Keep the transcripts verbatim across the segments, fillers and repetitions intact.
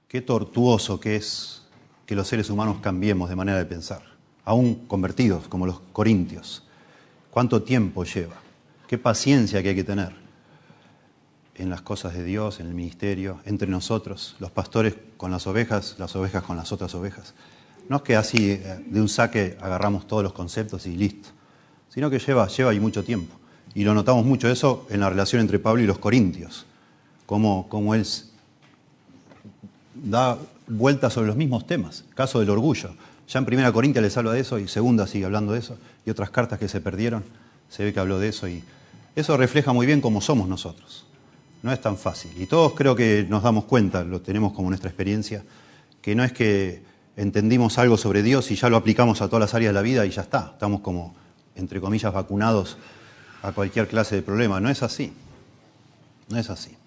Qué tortuoso que es que los seres humanos cambiemos de manera de pensar, aún convertidos como los corintios. ¿Cuánto tiempo lleva? ¿Qué paciencia que hay que tener en las cosas de Dios, en el ministerio, entre nosotros, los pastores con las ovejas, las ovejas con las otras ovejas? No es que así de un saque agarramos todos los conceptos y listo, sino que lleva, lleva y mucho tiempo. Y lo notamos mucho eso en la relación entre Pablo y los corintios, como, como él da vueltas sobre los mismos temas. Caso del orgullo. Ya en Primera Corintia les habla de eso y Segunda sigue hablando de eso. Y otras cartas que se perdieron, se ve que habló de eso. Y eso refleja muy bien cómo somos nosotros. No es tan fácil. Y todos creo que nos damos cuenta, lo tenemos como nuestra experiencia, que no es que entendimos algo sobre Dios y ya lo aplicamos a todas las áreas de la vida y ya está. Estamos como, entre comillas, vacunados a cualquier clase de problema. No es así. No es así.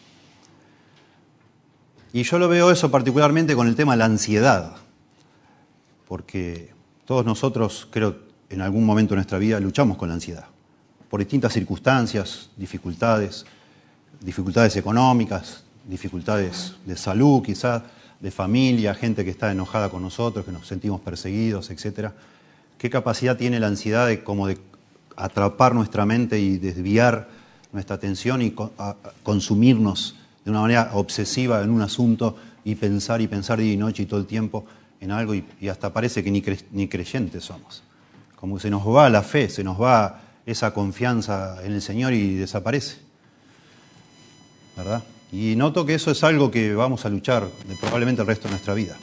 Y yo lo veo eso particularmente con el tema de la ansiedad, porque todos nosotros, creo, en algún momento de nuestra vida luchamos con la ansiedad, por distintas circunstancias, dificultades, dificultades económicas, dificultades de salud quizás, de familia, gente que está enojada con nosotros, que nos sentimos perseguidos, etcétera. ¿Qué capacidad tiene la ansiedad de, como de atrapar nuestra mente y desviar nuestra atención y co- a- consumirnos de una manera obsesiva en un asunto y pensar y pensar día y noche y todo el tiempo en algo y, y hasta parece que ni, cre- ni creyentes somos. Como que se nos va la fe, se nos va esa confianza en el Señor y desaparece. ¿Verdad? Y noto que eso es algo que vamos a luchar de probablemente el resto de nuestra vida.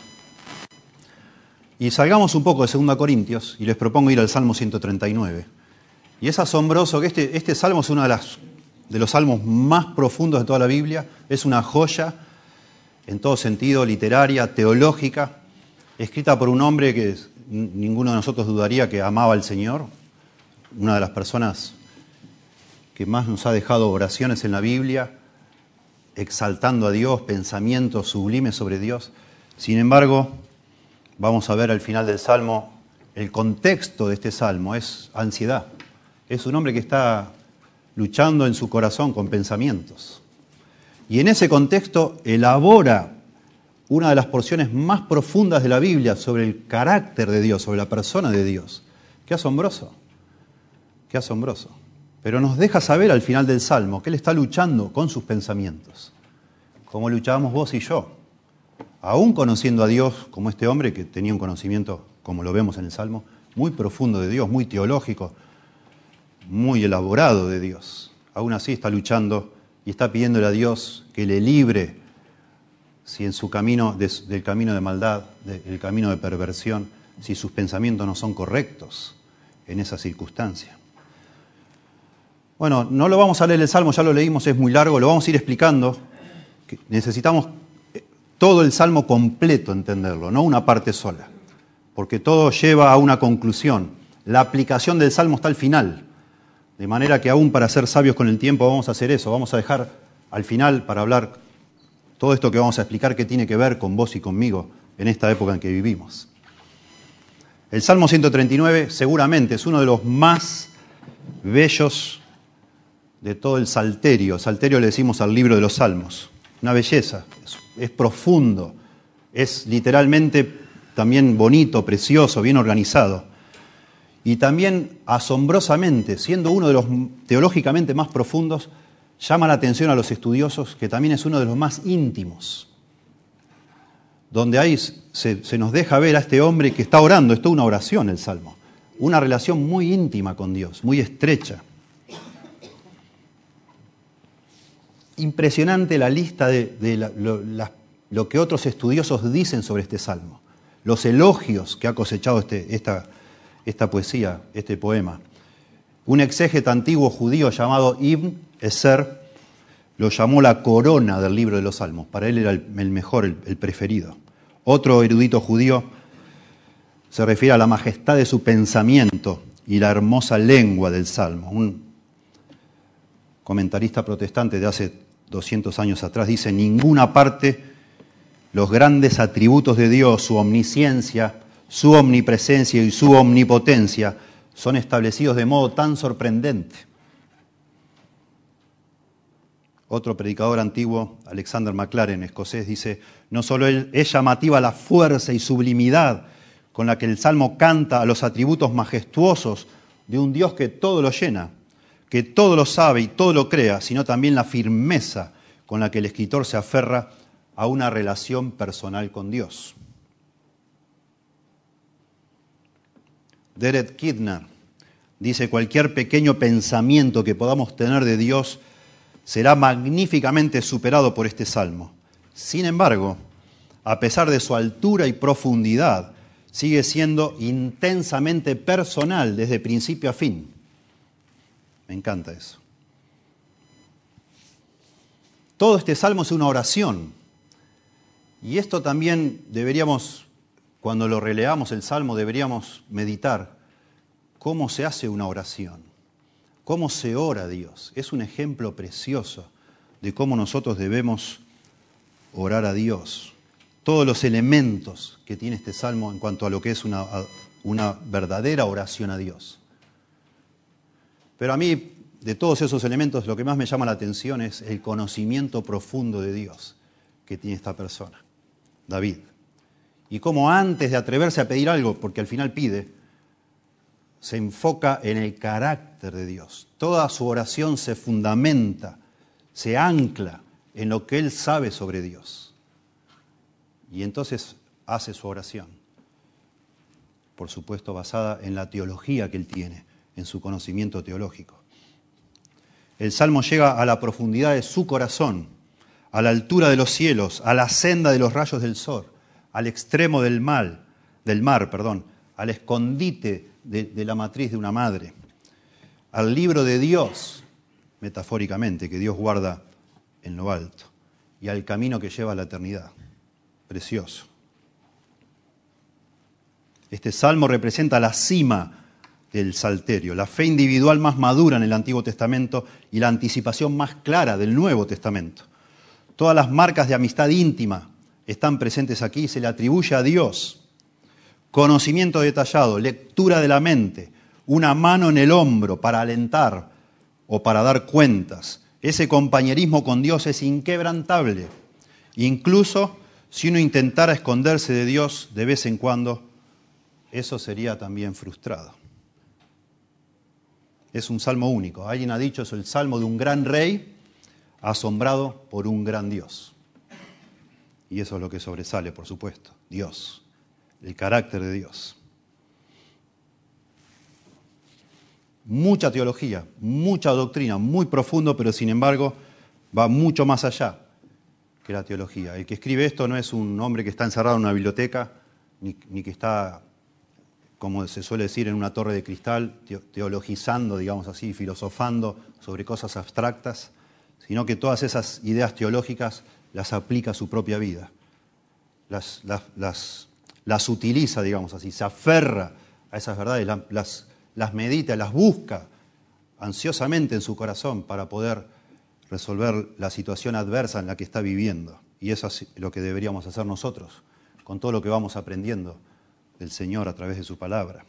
Y salgamos un poco de Segunda Corintios y les propongo ir al Salmo ciento treinta y nueve. Y es asombroso que este, este salmo es uno de, las, de los salmos más profundos de toda la Biblia. Es una joya en todo sentido, literaria, teológica, escrita por un hombre que ninguno de nosotros dudaría que amaba al Señor, una de las personas que más nos ha dejado oraciones en la Biblia, exaltando a Dios, pensamientos sublimes sobre Dios. Sin embargo, vamos a ver al final del Salmo, el contexto de este Salmo es ansiedad. Es un hombre que está luchando en su corazón con pensamientos. Y en ese contexto elabora una de las porciones más profundas de la Biblia sobre el carácter de Dios, sobre la persona de Dios. Qué asombroso, qué asombroso. Pero nos deja saber al final del Salmo que él está luchando con sus pensamientos, como luchábamos vos y yo, aún conociendo a Dios como este hombre que tenía un conocimiento, como lo vemos en el Salmo, muy profundo de Dios, muy teológico, muy elaborado de Dios. Aún así está luchando y está pidiéndole a Dios que le libre si en su camino, de, del camino de maldad, del camino de perversión, si sus pensamientos no son correctos en esa circunstancia. Bueno, no lo vamos a leer el Salmo, ya lo leímos, es muy largo, lo vamos a ir explicando. Necesitamos todo el Salmo completo entenderlo, no una parte sola, porque todo lleva a una conclusión. La aplicación del Salmo está al final, de manera que aún para ser sabios con el tiempo vamos a hacer eso, vamos a dejar al final para hablar todo esto que vamos a explicar que tiene que ver con vos y conmigo en esta época en que vivimos. El Salmo ciento treinta y nueve seguramente es uno de los más bellos de todo el Salterio. Salterio le decimos al libro de los Salmos. Una belleza, es, es profundo, es literalmente también bonito, precioso, bien organizado. Y también asombrosamente, siendo uno de los teológicamente más profundos, llama la atención a los estudiosos que también es uno de los más íntimos. Donde ahí se, se nos deja ver a este hombre que está orando, esto es una oración el Salmo, una relación muy íntima con Dios, muy estrecha. Impresionante la lista de, de la, lo, la, lo que otros estudiosos dicen sobre este Salmo, los elogios que ha cosechado este, esta, esta poesía, este poema. Un exégeta antiguo judío llamado Ibn Ezer lo llamó la corona del libro de los Salmos. Para él era el, el mejor, el, el preferido. Otro erudito judío se refiere a la majestad de su pensamiento y la hermosa lengua del Salmo. Un comentarista protestante de hace doscientos años atrás dice: en ninguna parte los grandes atributos de Dios, su omnisciencia, su omnipresencia y su omnipotencia son establecidos de modo tan sorprendente. Otro predicador antiguo, Alexander Maclaren, escocés, dice, no solo es llamativa la fuerza y sublimidad con la que el Salmo canta a los atributos majestuosos de un Dios que todo lo llena, que todo lo sabe y todo lo crea, sino también la firmeza con la que el escritor se aferra a una relación personal con Dios. Derek Kidner dice, cualquier pequeño pensamiento que podamos tener de Dios será magníficamente superado por este salmo. Sin embargo, a pesar de su altura y profundidad, sigue siendo intensamente personal desde principio a fin. Me encanta eso. Todo este salmo es una oración. Y esto también deberíamos, cuando lo releamos el salmo, deberíamos meditar cómo se hace una oración. Cómo se ora a Dios. Es un ejemplo precioso de cómo nosotros debemos orar a Dios. Todos los elementos que tiene este salmo en cuanto a lo que es una, una verdadera oración a Dios. Pero a mí, de todos esos elementos, lo que más me llama la atención es el conocimiento profundo de Dios que tiene esta persona, David. Y cómo antes de atreverse a pedir algo, porque al final pide, se enfoca en el carácter de Dios. Toda su oración se fundamenta, se ancla en lo que él sabe sobre Dios. Y entonces hace su oración, por supuesto basada en la teología que él tiene, en su conocimiento teológico. El Salmo llega a la profundidad de su corazón, a la altura de los cielos, a la senda de los rayos del sol, al extremo del mal, del mar, perdón, al escondite de, de la matriz de una madre, al libro de Dios, metafóricamente, que Dios guarda en lo alto, y al camino que lleva a la eternidad. Precioso. Este salmo representa la cima del salterio, la fe individual más madura en el Antiguo Testamento y la anticipación más clara del Nuevo Testamento. Todas las marcas de amistad íntima están presentes aquí y se le atribuye a Dios. Conocimiento detallado, lectura de la mente, una mano en el hombro para alentar o para dar cuentas. Ese compañerismo con Dios es inquebrantable. Incluso si uno intentara esconderse de Dios de vez en cuando, eso sería también frustrado. Es un salmo único. Alguien ha dicho, es el salmo de un gran rey asombrado por un gran Dios. Y eso es lo que sobresale, por supuesto, Dios, el carácter de Dios. Mucha teología, mucha doctrina, muy profundo, pero sin embargo va mucho más allá que la teología. El que escribe esto no es un hombre que está encerrado en una biblioteca, ni, ni que está, como se suele decir, en una torre de cristal, teologizando, digamos así, filosofando sobre cosas abstractas, sino que todas esas ideas teológicas las aplica a su propia vida, las, las, las, las utiliza, digamos así, se aferra a esas verdades, las, las, las medita, las busca ansiosamente en su corazón para poder resolver la situación adversa en la que está viviendo. Y eso es lo que deberíamos hacer nosotros, con todo lo que vamos aprendiendo del Señor a través de su palabra.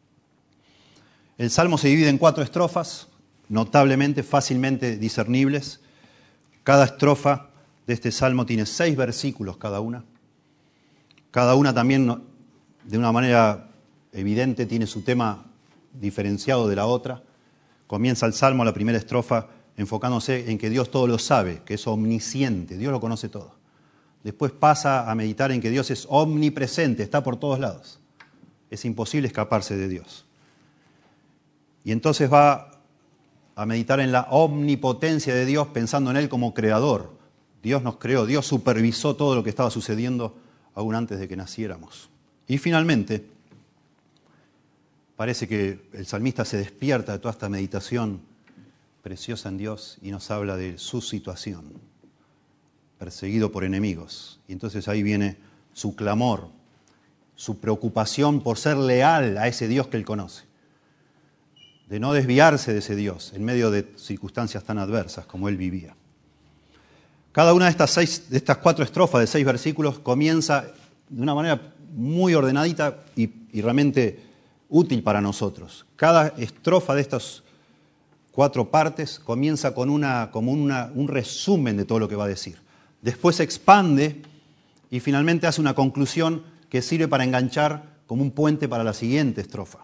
El Salmo se divide en cuatro estrofas, notablemente, fácilmente discernibles. Cada estrofa de este Salmo tiene seis versículos cada una. Cada una también, de una manera evidente, tiene su tema diferenciado de la otra. Comienza el Salmo, la primera estrofa, enfocándose en que Dios todo lo sabe, que es omnisciente, Dios lo conoce todo. Después pasa a meditar en que Dios es omnipresente, está por todos lados. Es imposible escaparse de Dios. Y entonces va a meditar en la omnipotencia de Dios, pensando en Él como creador. Dios nos creó, Dios supervisó todo lo que estaba sucediendo aún antes de que naciéramos. Y finalmente, parece que el salmista se despierta de toda esta meditación preciosa en Dios y nos habla de su situación, perseguido por enemigos. Y entonces ahí viene su clamor, su preocupación por ser leal a ese Dios que él conoce, de no desviarse de ese Dios en medio de circunstancias tan adversas como él vivía. Cada una de estas, seis, de estas cuatro estrofas de seis versículos comienza de una manera muy ordenadita y, y realmente útil para nosotros. Cada estrofa de estos cuatro partes, comienza con una, como una, un resumen de todo lo que va a decir. Después se expande y finalmente hace una conclusión que sirve para enganchar como un puente para la siguiente estrofa.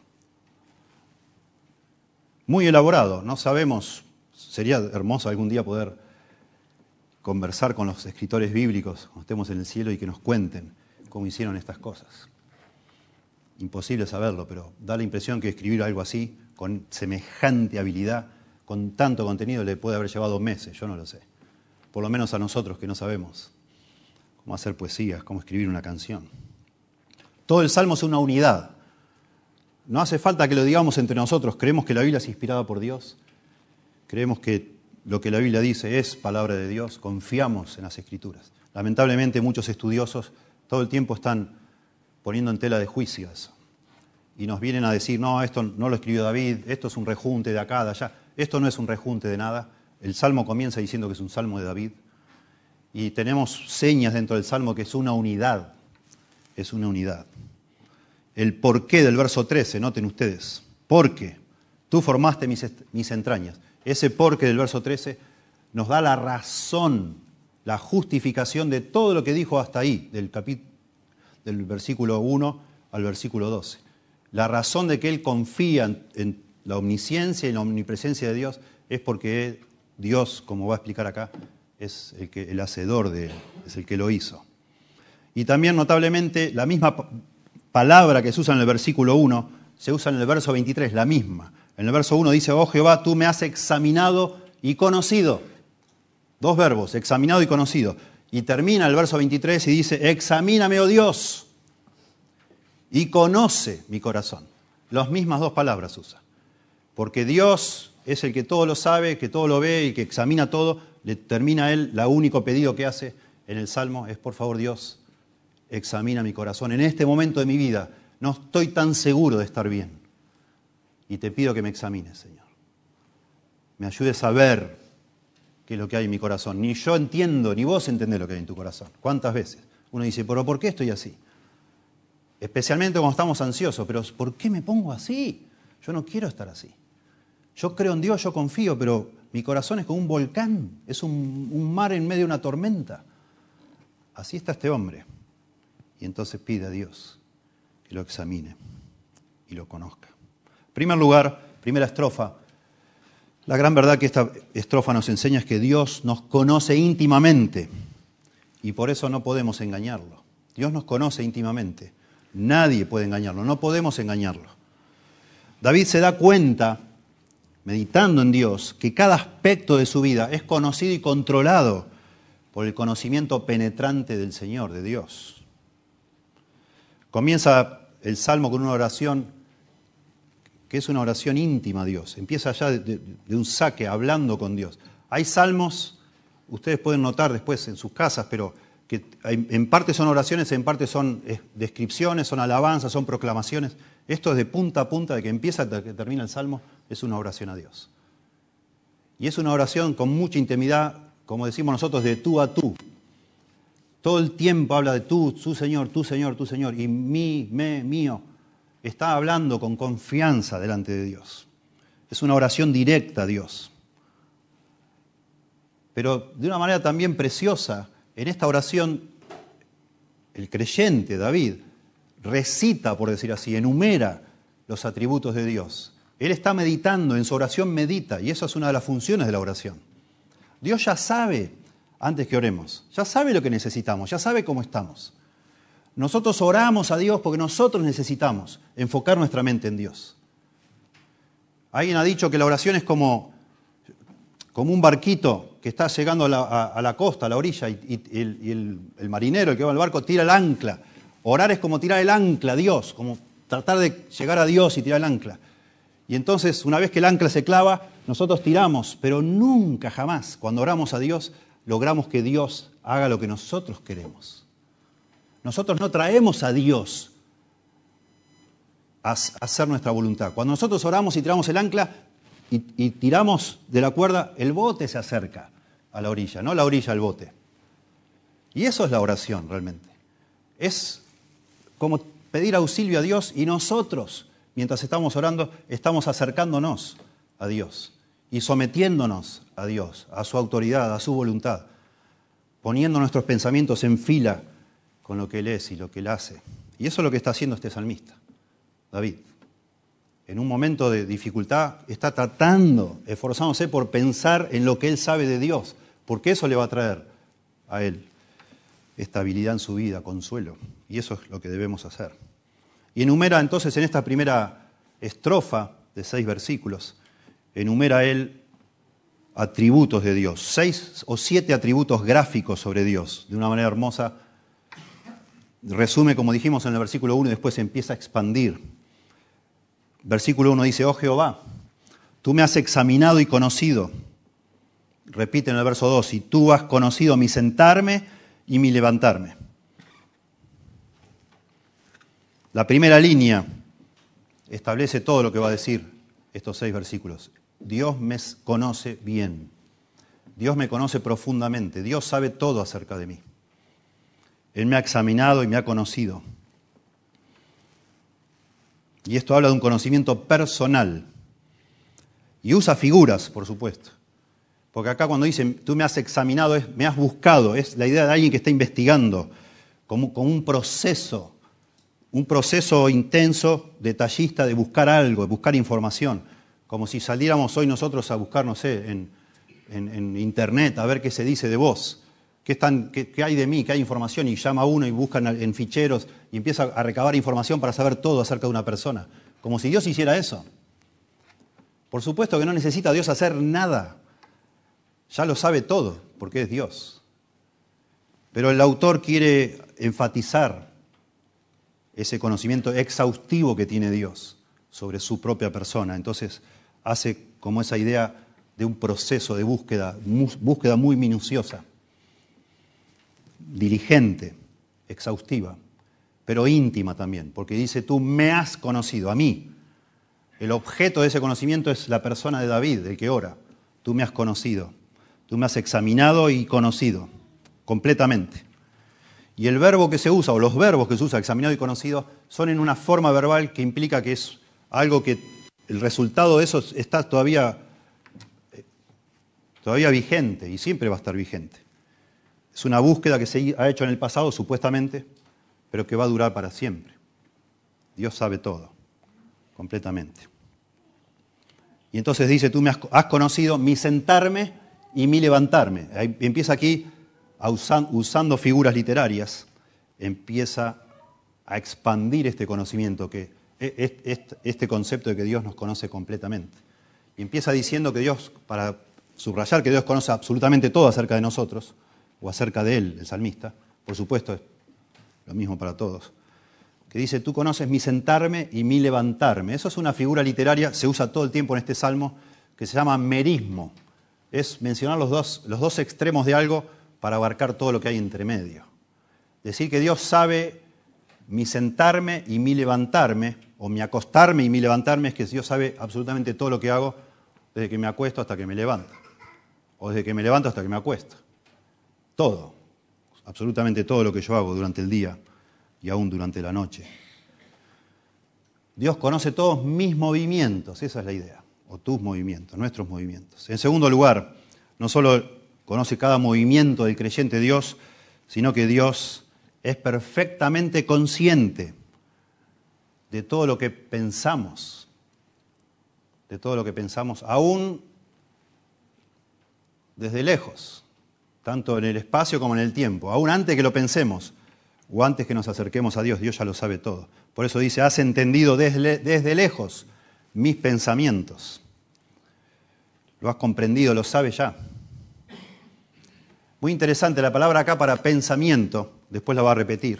Muy elaborado, no sabemos, sería hermoso algún día poder conversar con los escritores bíblicos cuando estemos en el cielo y que nos cuenten cómo hicieron estas cosas. Imposible saberlo, pero da la impresión que escribir algo así, con semejante habilidad, con tanto contenido, le puede haber llevado meses, yo no lo sé. Por lo menos a nosotros que no sabemos cómo hacer poesías, cómo escribir una canción. Todo el Salmo es una unidad. No hace falta que lo digamos entre nosotros. Creemos que la Biblia es inspirada por Dios. Creemos que lo que la Biblia dice es palabra de Dios. Confiamos en las Escrituras. Lamentablemente muchos estudiosos todo el tiempo están poniendo en tela de juicio eso. Y nos vienen a decir, no, esto no lo escribió David, esto es un rejunte de acá, de allá. Esto no es un rejunte de nada. El Salmo comienza diciendo que es un Salmo de David. Y tenemos señas dentro del Salmo que es una unidad. Es una unidad. El porqué del verso trece, noten ustedes. Porque tú formaste mis, mis entrañas. Ese porqué del verso trece nos da la razón, la justificación de todo lo que dijo hasta ahí, del, capítulo, del versículo uno al versículo doce. La razón de que él confía en, en la omnisciencia y la omnipresencia de Dios es porque Dios, como va a explicar acá, es el, que, el hacedor de él, es el que lo hizo. Y también notablemente la misma palabra que se usa en el versículo uno se usa en el verso veintitrés, la misma. En el verso uno dice, oh Jehová, tú me has examinado y conocido. Dos verbos, examinado y conocido. Y termina el verso veintitrés y dice, examíname, oh Dios, y conoce mi corazón. Las mismas dos palabras usa. Porque Dios es el que todo lo sabe, que todo lo ve y que examina todo. Le termina él, el único pedido que hace en el Salmo es, por favor, Dios, examina mi corazón. En este momento de mi vida no estoy tan seguro de estar bien. Y te pido que me examines, Señor. Me ayudes a ver qué es lo que hay en mi corazón. Ni yo entiendo, ni vos entendés lo que hay en tu corazón. ¿Cuántas veces? Uno dice, pero ¿por qué estoy así? Especialmente cuando estamos ansiosos. Pero ¿por qué me pongo así? Yo no quiero estar así. Yo creo en Dios, yo confío, pero mi corazón es como un volcán. Es un, un mar en medio de una tormenta. Así está este hombre. Y entonces pide a Dios que lo examine y lo conozca. En primer lugar, primera estrofa, la gran verdad que esta estrofa nos enseña es que Dios nos conoce íntimamente y por eso no podemos engañarlo. Dios nos conoce íntimamente. Nadie puede engañarlo, no podemos engañarlo. David se da cuenta, meditando en Dios, que cada aspecto de su vida es conocido y controlado por el conocimiento penetrante del Señor, de Dios. Comienza el Salmo con una oración que es una oración íntima a Dios. Empieza ya de, de, de un saque, hablando con Dios. Hay salmos, ustedes pueden notar después en sus casas, pero que en parte son oraciones, en parte son descripciones, son alabanzas, son proclamaciones. Esto es de punta a punta, de que empieza hasta que termina el Salmo, es una oración a Dios. Y es una oración con mucha intimidad, como decimos nosotros, de tú a tú. Todo el tiempo habla de tú, tú Señor, tú Señor, tú Señor, y mí, me, mío. Está hablando con confianza delante de Dios. Es una oración directa a Dios. Pero de una manera también preciosa, en esta oración, el creyente, David, recita, por decir así, enumera los atributos de Dios. Él está meditando, en su oración medita, y eso es una de las funciones de la oración. Dios ya sabe, antes que oremos, ya sabe lo que necesitamos, ya sabe cómo estamos. Nosotros oramos a Dios porque nosotros necesitamos enfocar nuestra mente en Dios. Alguien ha dicho que la oración es como, como un barquito que está llegando a la, a, a la costa, a la orilla, y, y, el, y el, el marinero, el que va en el barco, tira el ancla. Orar es como tirar el ancla a Dios, como tratar de llegar a Dios y tirar el ancla. Y entonces, una vez que el ancla se clava, nosotros tiramos, pero nunca, jamás, cuando oramos a Dios, logramos que Dios haga lo que nosotros queremos. Nosotros no traemos a Dios a hacer nuestra voluntad. Cuando nosotros oramos y tiramos el ancla y, y tiramos de la cuerda, el bote se acerca a la orilla, no la orilla al bote. Y eso es la oración realmente. Es como pedir auxilio a Dios y nosotros, mientras estamos orando, estamos acercándonos a Dios. y sometiéndonos a Dios, a su autoridad, a su voluntad, poniendo nuestros pensamientos en fila con lo que Él es y lo que Él hace. Y eso es lo que está haciendo este salmista, David. En un momento de dificultad está tratando, esforzándose por pensar en lo que Él sabe de Dios, porque eso le va a traer a Él estabilidad en su vida, consuelo. Y eso es lo que debemos hacer. Y enumera entonces en esta primera estrofa de seis versículos, enumera Él atributos de Dios, seis o siete atributos gráficos sobre Dios, de una manera hermosa. Resume, como dijimos en el versículo uno, y después empieza a expandir. Versículo uno dice, oh Jehová, tú me has examinado y conocido. Repite en el verso dos, y tú has conocido mi sentarme y mi levantarme. La primera línea establece todo lo que va a decir estos seis versículos. Dios me conoce bien. Dios me conoce profundamente. Dios sabe todo acerca de mí. Él me ha examinado y me ha conocido. Y esto habla de un conocimiento personal. Y usa figuras, por supuesto. Porque acá cuando dice, tú me has examinado, es, me has buscado, es la idea de alguien que está investigando, como, como un proceso, un proceso intenso, detallista de buscar algo, de buscar información. Como si saliéramos hoy nosotros a buscar, no sé, en, en, en internet, a ver qué se dice de vos. ¿Qué, están, qué, ¿Qué hay de mí? ¿Qué hay información? Y llama a uno y busca en, en ficheros y empieza a recabar información para saber todo acerca de una persona. Como si Dios hiciera eso. Por supuesto que no necesita Dios hacer nada. Ya lo sabe todo, porque es Dios. Pero el autor quiere enfatizar ese conocimiento exhaustivo que tiene Dios sobre su propia persona. Entonces hace como esa idea de un proceso de búsqueda, búsqueda muy minuciosa, diligente, exhaustiva, pero íntima también, porque dice, tú me has conocido, a mí. El objeto de ese conocimiento es la persona de David, el que ora. Tú me has conocido, tú me has examinado y conocido, completamente. Y el verbo que se usa, o los verbos que se usa, examinado y conocido, son en una forma verbal que implica que es algo que el resultado de eso está todavía, todavía vigente y siempre va a estar vigente. Es una búsqueda que se ha hecho en el pasado, supuestamente, pero que va a durar para siempre. Dios sabe todo, completamente. Y entonces dice, tú me has, has conocido mi sentarme y mi levantarme. Ahí empieza aquí, a usan, usando figuras literarias, empieza a expandir este conocimiento, que este concepto de que Dios nos conoce completamente. Y empieza diciendo que Dios, para subrayar que Dios conoce absolutamente todo acerca de nosotros, o acerca de Él, el salmista, por supuesto es lo mismo para todos, que dice, tú conoces mi sentarme y mi levantarme. Eso es una figura literaria, se usa todo el tiempo en este salmo, que se llama merismo. Es mencionar los dos, los dos extremos de algo para abarcar todo lo que hay entre medio. Decir que Dios sabe mi sentarme y mi levantarme, o mi acostarme y mi levantarme, es que Dios sabe absolutamente todo lo que hago desde que me acuesto hasta que me levanto, o desde que me levanto hasta que me acuesto. Todo, absolutamente todo lo que yo hago durante el día y aún durante la noche. Dios conoce todos mis movimientos, esa es la idea, o tus movimientos, nuestros movimientos. En segundo lugar, no solo conoce cada movimiento del creyente Dios, sino que Dios es perfectamente consciente de todo lo que pensamos, de todo lo que pensamos, aún desde lejos. Tanto en el espacio como en el tiempo, aún antes que lo pensemos o antes que nos acerquemos a Dios, Dios ya lo sabe todo. Por eso dice, has entendido desde, desde lejos mis pensamientos. Lo has comprendido, lo sabes ya. Muy interesante, la palabra acá para pensamiento, después la va a repetir,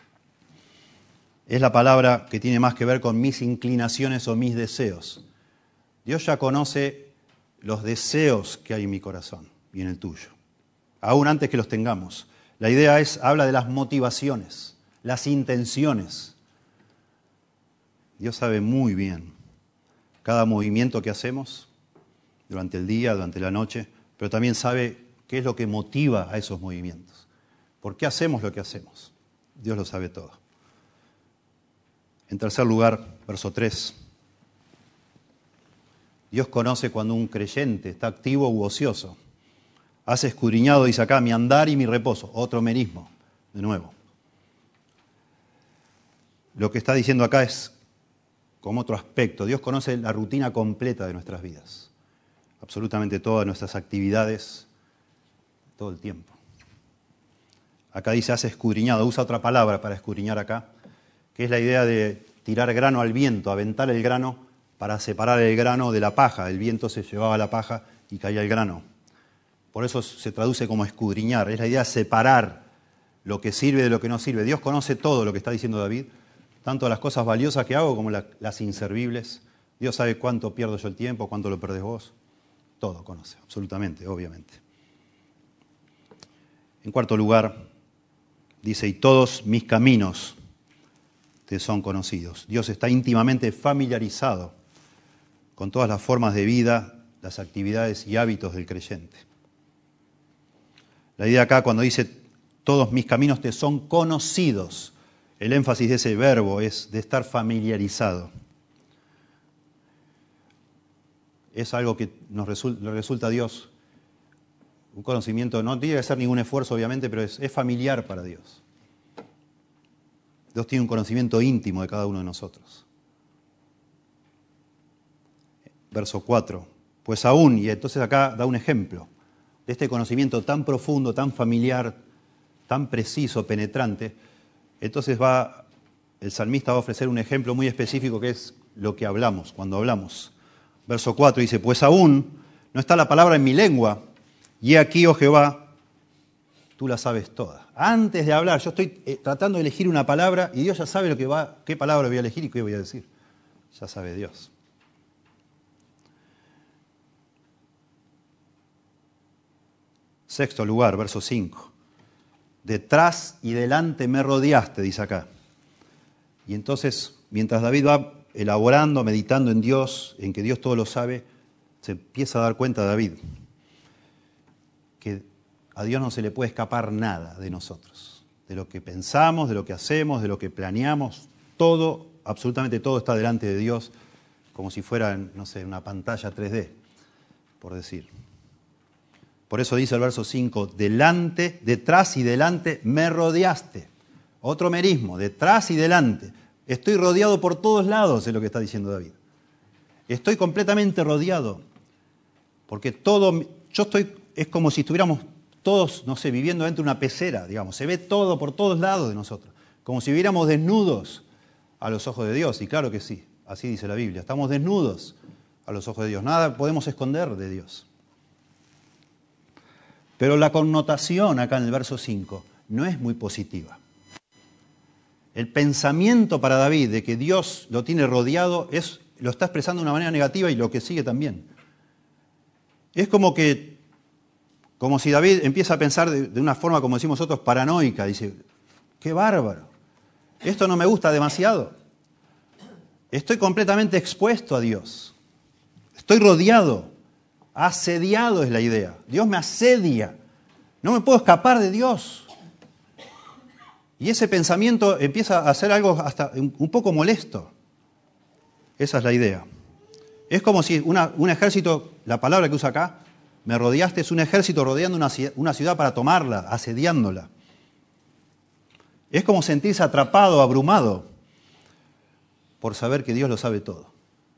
es la palabra que tiene más que ver con mis inclinaciones o mis deseos. Dios ya conoce los deseos que hay en mi corazón y en el tuyo, aún antes que los tengamos. La idea es, habla de las motivaciones, las intenciones. Dios sabe muy bien cada movimiento que hacemos durante el día, durante la noche, pero también sabe qué es lo que motiva a esos movimientos. ¿Por qué hacemos lo que hacemos? Dios lo sabe todo. En tercer lugar, verso tres. Dios conoce cuando un creyente está activo u ocioso. Has escudriñado, dice acá, mi andar y mi reposo. Otro merismo, de nuevo. Lo que está diciendo acá es como otro aspecto. Dios conoce la rutina completa de nuestras vidas. Absolutamente todas nuestras actividades, todo el tiempo. Acá dice, has escudriñado. Usa otra palabra para escudriñar acá, que es la idea de tirar grano al viento, aventar el grano para separar el grano de la paja. El viento se llevaba la paja y caía el grano. Por eso se traduce como escudriñar. Es la idea de separar lo que sirve de lo que no sirve. Dios conoce todo lo que está diciendo David, tanto las cosas valiosas que hago como la, las inservibles. Dios sabe cuánto pierdo yo el tiempo, cuánto lo perdés vos. Todo conoce, absolutamente, obviamente. En cuarto lugar, dice, y todos mis caminos te son conocidos. Dios está íntimamente familiarizado con todas las formas de vida, las actividades y hábitos del creyente. La idea acá cuando dice, todos mis caminos te son conocidos, el énfasis de ese verbo es de estar familiarizado. Es algo que nos resulta, le resulta a Dios un conocimiento, no tiene que ser ningún esfuerzo obviamente, pero es, es familiar para Dios. Dios tiene un conocimiento íntimo de cada uno de nosotros. Verso cuatro, pues aún, y entonces acá da un ejemplo de este conocimiento tan profundo, tan familiar, tan preciso, penetrante. Entonces va, el salmista va a ofrecer un ejemplo muy específico que es lo que hablamos, cuando hablamos. Verso cuatro dice, pues aún no está la palabra en mi lengua, y aquí, oh Jehová, tú la sabes toda. Antes de hablar, yo estoy eh, tratando de elegir una palabra y Dios ya sabe lo que va, qué palabra voy a elegir y qué voy a decir. Ya sabe Dios. Sexto lugar, verso cinco. Detrás y delante me rodeaste, dice acá. Y entonces, mientras David va elaborando, meditando en Dios, en que Dios todo lo sabe, se empieza a dar cuenta David que a Dios no se le puede escapar nada de nosotros. De lo que pensamos, de lo que hacemos, de lo que planeamos, todo, absolutamente todo está delante de Dios, como si fuera, no sé, una pantalla tres D, por decir. Por eso dice el verso cinco, delante, detrás y delante me rodeaste. Otro merismo, detrás y delante. Estoy rodeado por todos lados, es lo que está diciendo David. Estoy completamente rodeado. Porque todo, yo estoy, es como si estuviéramos todos, no sé, viviendo dentro de una pecera, digamos. Se ve todo por todos lados de nosotros. Como si viviéramos desnudos a los ojos de Dios. Y claro que sí, así dice la Biblia. Estamos desnudos a los ojos de Dios. Nada podemos esconder de Dios. Pero la connotación acá en el verso cinco no es muy positiva. El pensamiento para David de que Dios lo tiene rodeado es, lo está expresando de una manera negativa y lo que sigue también. Es como que, como si David empieza a pensar de, de una forma, como decimos nosotros, paranoica. Dice, qué bárbaro, esto no me gusta demasiado. Estoy completamente expuesto a Dios. Estoy rodeado. Asediado es la idea. Dios me asedia. No me puedo escapar de Dios. Y ese pensamiento empieza a ser algo hasta un poco molesto. Esa es la idea. Es como si una, un ejército, la palabra que usa acá, me rodeaste, es un ejército rodeando una, una ciudad para tomarla, asediándola. Es como sentirse atrapado, abrumado, por saber que Dios lo sabe todo.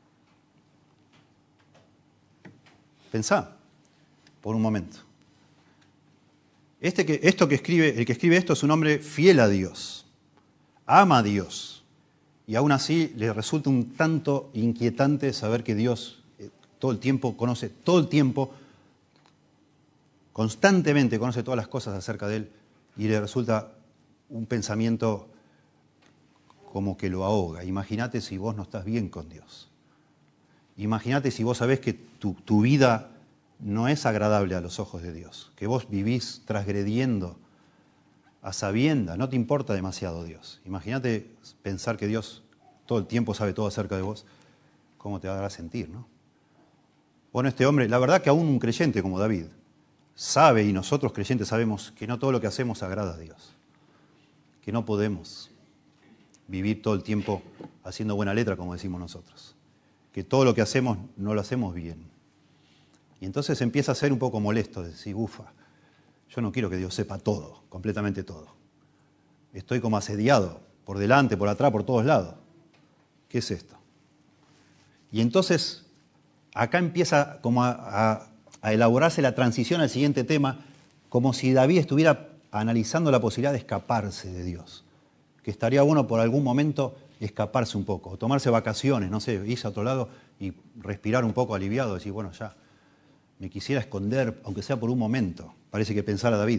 Pensá por un momento. Este que, esto que escribe, el que escribe esto es un hombre fiel a Dios, ama a Dios, y aún así le resulta un tanto inquietante saber que Dios eh, todo el tiempo conoce, todo el tiempo, constantemente conoce todas las cosas acerca de él, y le resulta un pensamiento como que lo ahoga. Imagínate si vos no estás bien con Dios. Imagínate si vos sabés que tu, tu vida no es agradable a los ojos de Dios, que vos vivís transgrediendo a sabiendas, no te importa demasiado Dios. Imagínate pensar que Dios todo el tiempo sabe todo acerca de vos, ¿cómo te va a sentir, no? Bueno, este hombre, la verdad que aún un creyente como David, sabe, y nosotros creyentes sabemos, que no todo lo que hacemos agrada a Dios, que no podemos vivir todo el tiempo haciendo buena letra, como decimos nosotros. que todo lo que hacemos no lo hacemos bien. Y entonces empieza a ser un poco molesto, decir, ufa, yo no quiero que Dios sepa todo, completamente todo. Estoy como asediado, por delante, por atrás, por todos lados. ¿Qué es esto? Y entonces, acá empieza como a, a, a elaborarse la transición al siguiente tema, como si David estuviera analizando la posibilidad de escaparse de Dios. Que estaría bueno por algún momento escaparse un poco, o tomarse vacaciones, no sé, irse a otro lado y respirar un poco aliviado, decir, bueno, ya, me quisiera esconder, aunque sea por un momento, parece que pensara David.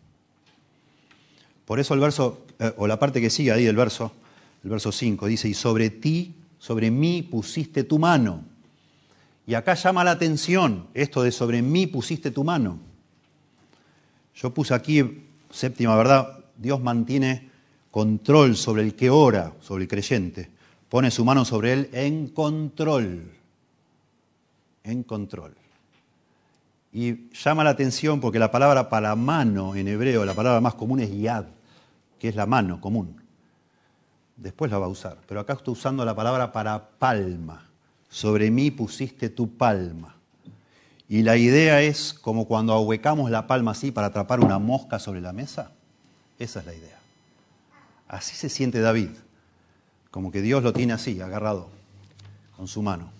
Por eso el verso, eh, o la parte que sigue ahí del verso, el verso cinco, dice, y sobre ti, sobre mí pusiste tu mano. Y acá llama la atención esto de sobre mí pusiste tu mano. Yo puse aquí, séptima verdad, Dios mantiene control sobre el que ora, sobre el creyente. Pone su mano sobre él en control. En control. Y llama la atención porque la palabra para mano en hebreo, la palabra más común es yad, que es la mano común. Después la va a usar, pero acá estoy usando la palabra para palma. Sobre mí pusiste tu palma. Y la idea es como cuando ahuecamos la palma así para atrapar una mosca sobre la mesa. Esa es la idea. Así se siente David, como que Dios lo tiene así, agarrado, con su mano.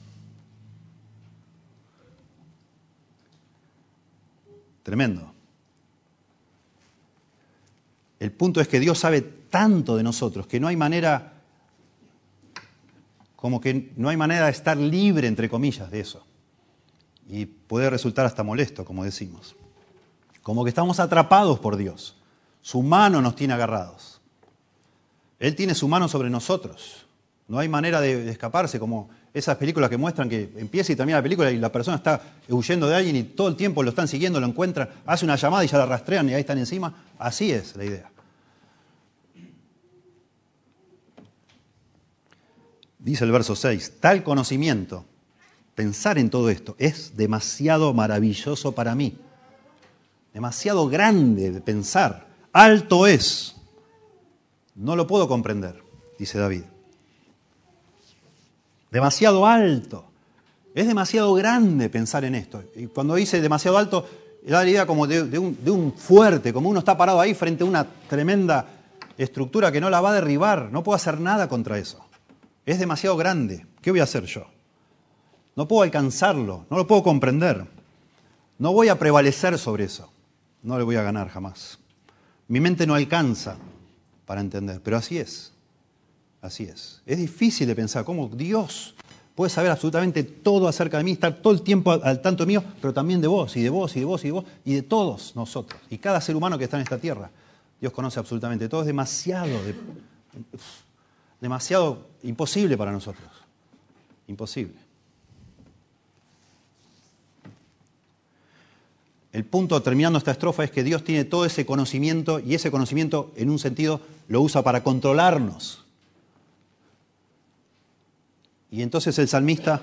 Tremendo. El punto es que Dios sabe tanto de nosotros que no hay manera, como que no hay manera de estar libre, entre comillas, de eso. Y puede resultar hasta molesto, como decimos. Como que estamos atrapados por Dios. Su mano nos tiene agarrados. Él tiene su mano sobre nosotros. No hay manera de, de escaparse, como esas películas que muestran que empieza y termina la película y la persona está huyendo de alguien y todo el tiempo lo están siguiendo, lo encuentran, hace una llamada y ya la rastrean y ahí están encima. Así es la idea. Dice el verso seis, tal conocimiento, pensar en todo esto, es demasiado maravilloso para mí. Demasiado grande de pensar. Alto es. No lo puedo comprender, dice David. Demasiado alto. Es demasiado grande pensar en esto. Y cuando dice demasiado alto, da la idea como de, de, un, de un fuerte, como uno está parado ahí frente a una tremenda estructura que no la va a derribar. No puedo hacer nada contra eso. Es demasiado grande. ¿Qué voy a hacer yo? No puedo alcanzarlo, no lo puedo comprender. No voy a prevalecer sobre eso. No le voy a ganar jamás. Mi mente no alcanza para entender, pero así es. Así es. Es difícil de pensar cómo Dios puede saber absolutamente todo acerca de mí, estar todo el tiempo al tanto mío, pero también de vos, y de vos, y de vos, y de vos, y de todos nosotros. Y cada ser humano que está en esta tierra, Dios conoce absolutamente todo. Es demasiado, de, demasiado imposible para nosotros. Imposible. El punto, terminando esta estrofa, es que Dios tiene todo ese conocimiento y ese conocimiento, en un sentido, lo usa para controlarnos. Y entonces el salmista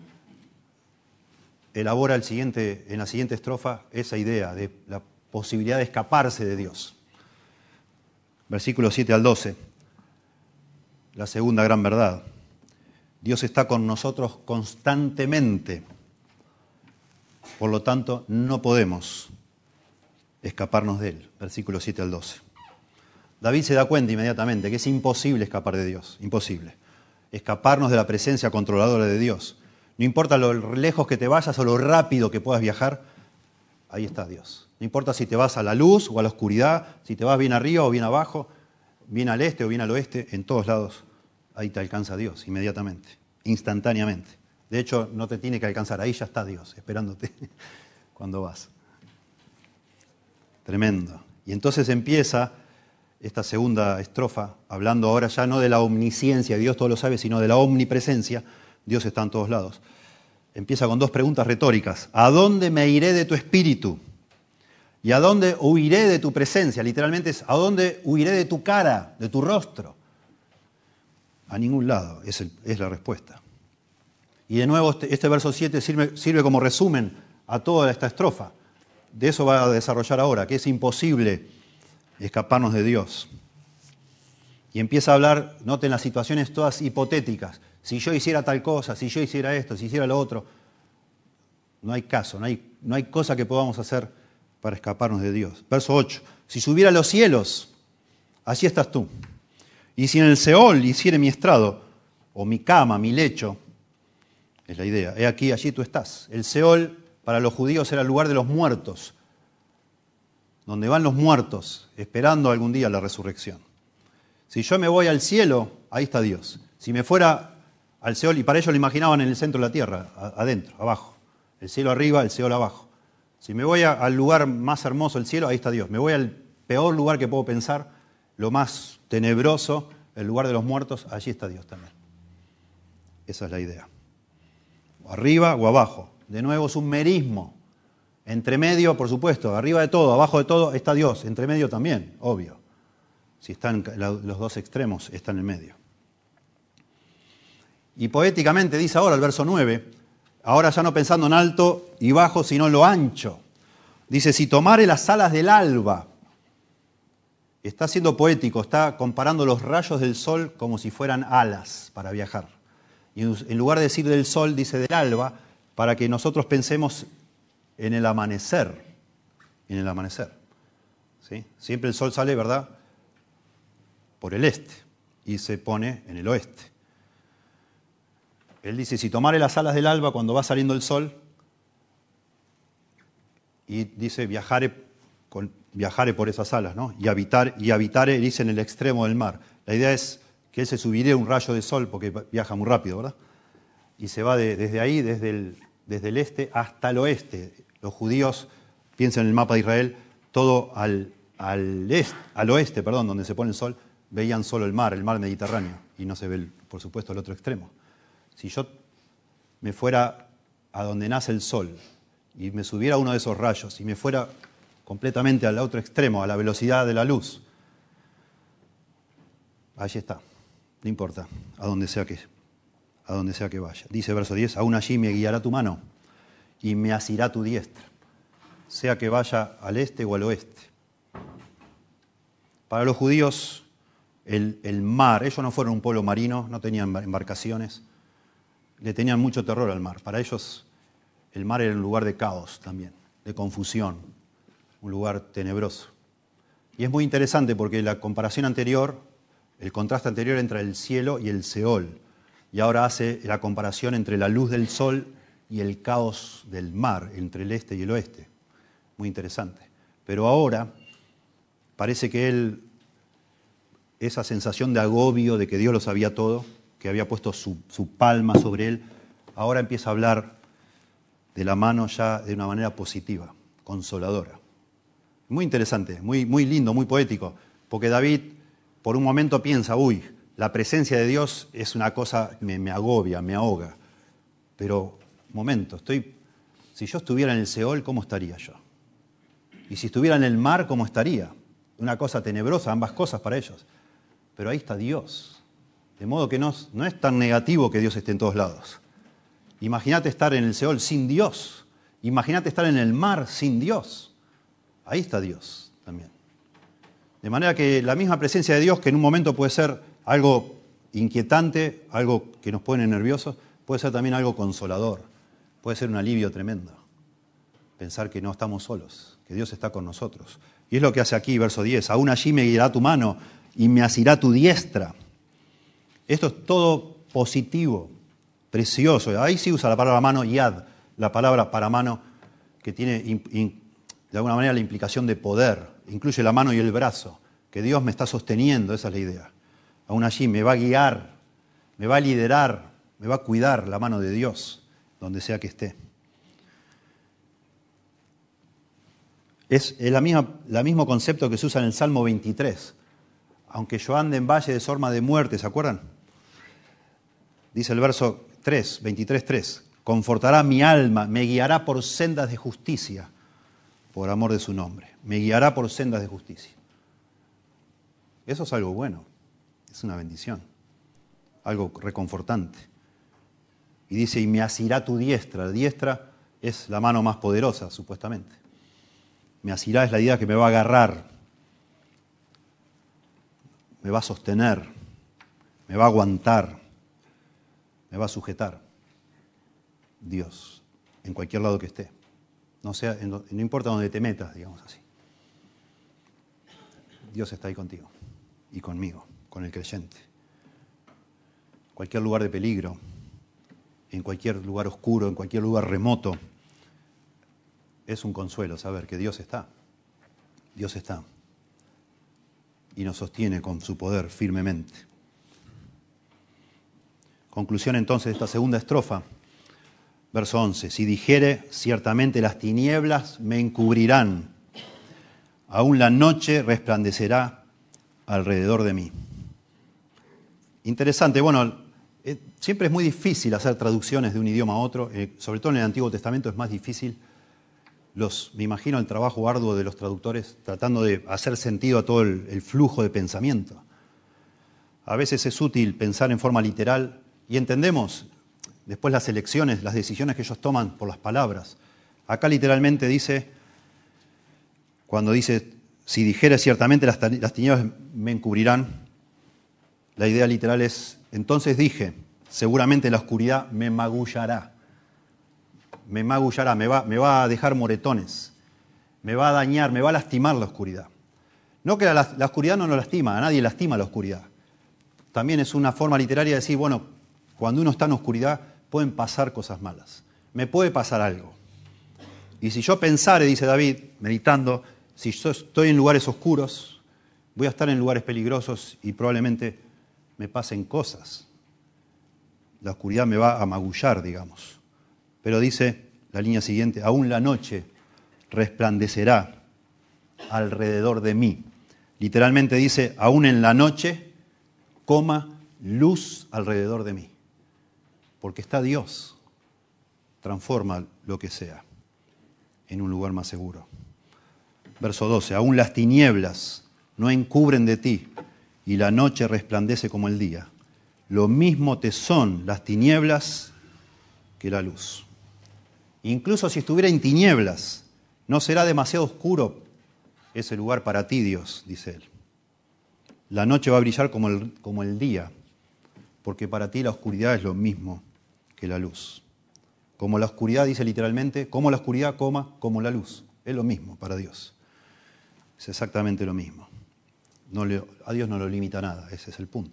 elabora el siguiente, en la siguiente estrofa esa idea de la posibilidad de escaparse de Dios. Versículos siete al doce, la segunda gran verdad. Dios está con nosotros constantemente. Por lo tanto, no podemos escaparnos de Él. Versículos siete al doce. David se da cuenta inmediatamente que es imposible escapar de Dios. Imposible. Escaparnos de la presencia controladora de Dios. No importa lo lejos que te vayas o lo rápido que puedas viajar, ahí está Dios. No importa si te vas a la luz o a la oscuridad, si te vas bien arriba o bien abajo, bien al este o bien al oeste, en todos lados, ahí te alcanza Dios inmediatamente, instantáneamente. De hecho, no te tiene que alcanzar, ahí ya está Dios, esperándote cuando vas. Tremendo. Y entonces empieza esta segunda estrofa, hablando ahora ya no de la omnisciencia, Dios todo lo sabe, sino de la omnipresencia, Dios está en todos lados. Empieza con dos preguntas retóricas. ¿A dónde me iré de tu espíritu? ¿Y a dónde huiré de tu presencia? Literalmente es, ¿a dónde huiré de tu cara, de tu rostro? A ningún lado, es, el, es la respuesta. Y de nuevo este, este verso siete sirve, sirve como resumen a toda esta estrofa. De eso va a desarrollar ahora, que es imposible escaparnos de Dios. Y empieza a hablar, noten las situaciones todas hipotéticas. Si yo hiciera tal cosa, si yo hiciera esto, si hiciera lo otro, no hay caso, no hay, no hay cosa que podamos hacer para escaparnos de Dios. Verso ocho. Si subiera a los cielos, allí estás tú. Y si en el Seol hiciere mi estrado, o mi cama, mi lecho, es la idea. He aquí, allí tú estás. El Seol para los judíos era el lugar de los muertos, donde van los muertos, esperando algún día la resurrección. Si yo me voy al cielo, ahí está Dios. Si me fuera al Seol, y para ellos lo imaginaban en el centro de la tierra, adentro, abajo. El cielo arriba, el Seol abajo. Si me voy a, al lugar más hermoso, el cielo, ahí está Dios. Me voy al peor lugar que puedo pensar, lo más tenebroso, el lugar de los muertos, allí está Dios también. Esa es la idea. O arriba o abajo. De nuevo es un merismo. Entre medio, por supuesto, arriba de todo, abajo de todo está Dios. Entre medio también, obvio. Si están los dos extremos, están en medio. Y poéticamente dice ahora el verso nueve, ahora ya no pensando en alto y bajo, sino en lo ancho. Dice, si tomare las alas del alba. Está siendo poético, está comparando los rayos del sol como si fueran alas para viajar. Y en lugar de decir del sol, dice del alba, para que nosotros pensemos en el amanecer. En el amanecer. ¿Sí? Siempre el sol sale, ¿verdad?, por el este y se pone en el oeste. Él dice, si tomare las alas del alba cuando va saliendo el sol, y dice, viajare, con, viajare por esas alas, ¿no? Y habitar, y habitare, dice, en el extremo del mar. La idea es que él se subiría un rayo de sol, porque viaja muy rápido, ¿verdad? Y se va de, desde ahí, desde el, desde el este hasta el oeste. Los judíos, piensan en el mapa de Israel, todo al, al, este, al oeste, perdón, donde se pone el sol, veían solo el mar, el mar Mediterráneo, y no se ve, el, por supuesto, el otro extremo. Si yo me fuera a donde nace el sol y me subiera a uno de esos rayos y me fuera completamente al otro extremo, a la velocidad de la luz, allí está, no importa, a donde sea que, a donde sea que vaya. Dice verso diez, aún allí me guiará tu mano y me asirá tu diestra, sea que vaya al este o al oeste. Para los judíos, el, el mar, ellos no fueron un pueblo marino, no tenían embarcaciones, le tenían mucho terror al mar. Para ellos el mar era un lugar de caos también, de confusión, un lugar tenebroso. Y es muy interesante porque la comparación anterior, el contraste anterior entre el cielo y el Seol, y ahora hace la comparación entre la luz del sol y el caos del mar, entre el este y el oeste. Muy interesante. Pero ahora parece que él, esa sensación de agobio, de que Dios lo sabía todo, que había puesto su, su palma sobre él, ahora empieza a hablar de la mano ya de una manera positiva, consoladora. Muy interesante, muy, muy lindo, muy poético, porque David por un momento piensa, uy, la presencia de Dios es una cosa que me, me agobia, me ahoga. Pero, momento, estoy, si yo estuviera en el Seol, ¿cómo estaría yo? Y si estuviera en el mar, ¿cómo estaría? Una cosa tenebrosa, ambas cosas para ellos. Pero ahí está Dios. De modo que no, no es tan negativo que Dios esté en todos lados. Imagínate estar en el Seol sin Dios. Imagínate estar en el mar sin Dios. Ahí está Dios también. De manera que la misma presencia de Dios, que en un momento puede ser algo inquietante, algo que nos pone nerviosos, puede ser también algo consolador. Puede ser un alivio tremendo. Pensar que no estamos solos, que Dios está con nosotros. Y es lo que hace aquí, verso diez. Aún allí me guiará tu mano y me asirá tu diestra. Esto es todo positivo, precioso. Ahí sí usa la palabra mano, yad, la palabra para mano, que tiene in, in, de alguna manera la implicación de poder. Incluye la mano y el brazo, que Dios me está sosteniendo, esa es la idea. Aún allí me va a guiar, me va a liderar, me va a cuidar la mano de Dios, donde sea que esté. Es el mismo concepto que se usa en el Salmo veintitrés. Aunque yo ande en valle de sorma de muerte, ¿se acuerdan? Dice el verso tres, veintitrés, tres. Confortará mi alma, me guiará por sendas de justicia, por amor de su nombre. Me guiará por sendas de justicia. Eso es algo bueno, es una bendición, algo reconfortante. Y dice, y me asirá tu diestra. La diestra es la mano más poderosa, supuestamente. Me asirá es la idea que me va a agarrar, me va a sostener, me va a aguantar. me va a sujetar Dios, en cualquier lado que esté. No, sea, no importa dónde te metas, digamos así. Dios está ahí contigo y conmigo, con el creyente. Cualquier lugar de peligro, en cualquier lugar oscuro, en cualquier lugar remoto, es un consuelo saber que Dios está. Dios está. Y nos sostiene con su poder firmemente. Conclusión entonces de esta segunda estrofa. Verso once. Si dijere, ciertamente las tinieblas me encubrirán. Aún la noche resplandecerá alrededor de mí. Interesante. Bueno, eh, siempre es muy difícil hacer traducciones de un idioma a otro. Eh, sobre todo en el Antiguo Testamento es más difícil. Los, me imagino el trabajo arduo de los traductores tratando de hacer sentido a todo el, el flujo de pensamiento. A veces es útil pensar en forma literal y entendemos después las elecciones, las decisiones que ellos toman por las palabras. Acá literalmente dice, cuando dice, si dijere ciertamente las, las tinieblas me encubrirán, la idea literal es, entonces dije, seguramente la oscuridad me magullará. Me magullará, me va, me va a dejar moretones, me va a dañar, me va a lastimar la oscuridad. No que la, la oscuridad no nos lastima, a nadie lastima la oscuridad. También es una forma literaria de decir, bueno, cuando uno está en oscuridad pueden pasar cosas malas, me puede pasar algo. Y si yo pensare, dice David, meditando, si yo estoy en lugares oscuros, voy a estar en lugares peligrosos y probablemente me pasen cosas. La oscuridad me va a magullar, digamos. Pero dice la línea siguiente, aún la noche resplandecerá alrededor de mí. Literalmente dice, aún en la noche, coma, luz alrededor de mí. Porque está Dios, transforma lo que sea en un lugar más seguro. Verso doce, aún las tinieblas no encubren de ti y la noche resplandece como el día. Lo mismo te son las tinieblas que la luz. Incluso si estuviera en tinieblas, no será demasiado oscuro ese lugar para ti, Dios, dice él. La noche va a brillar como el, como el día, porque para ti la oscuridad es lo mismo que la luz. Como la oscuridad, dice literalmente, como la oscuridad, coma, como la luz. Es lo mismo para Dios. Es exactamente lo mismo. No le, a Dios no lo limita nada, ese es el punto.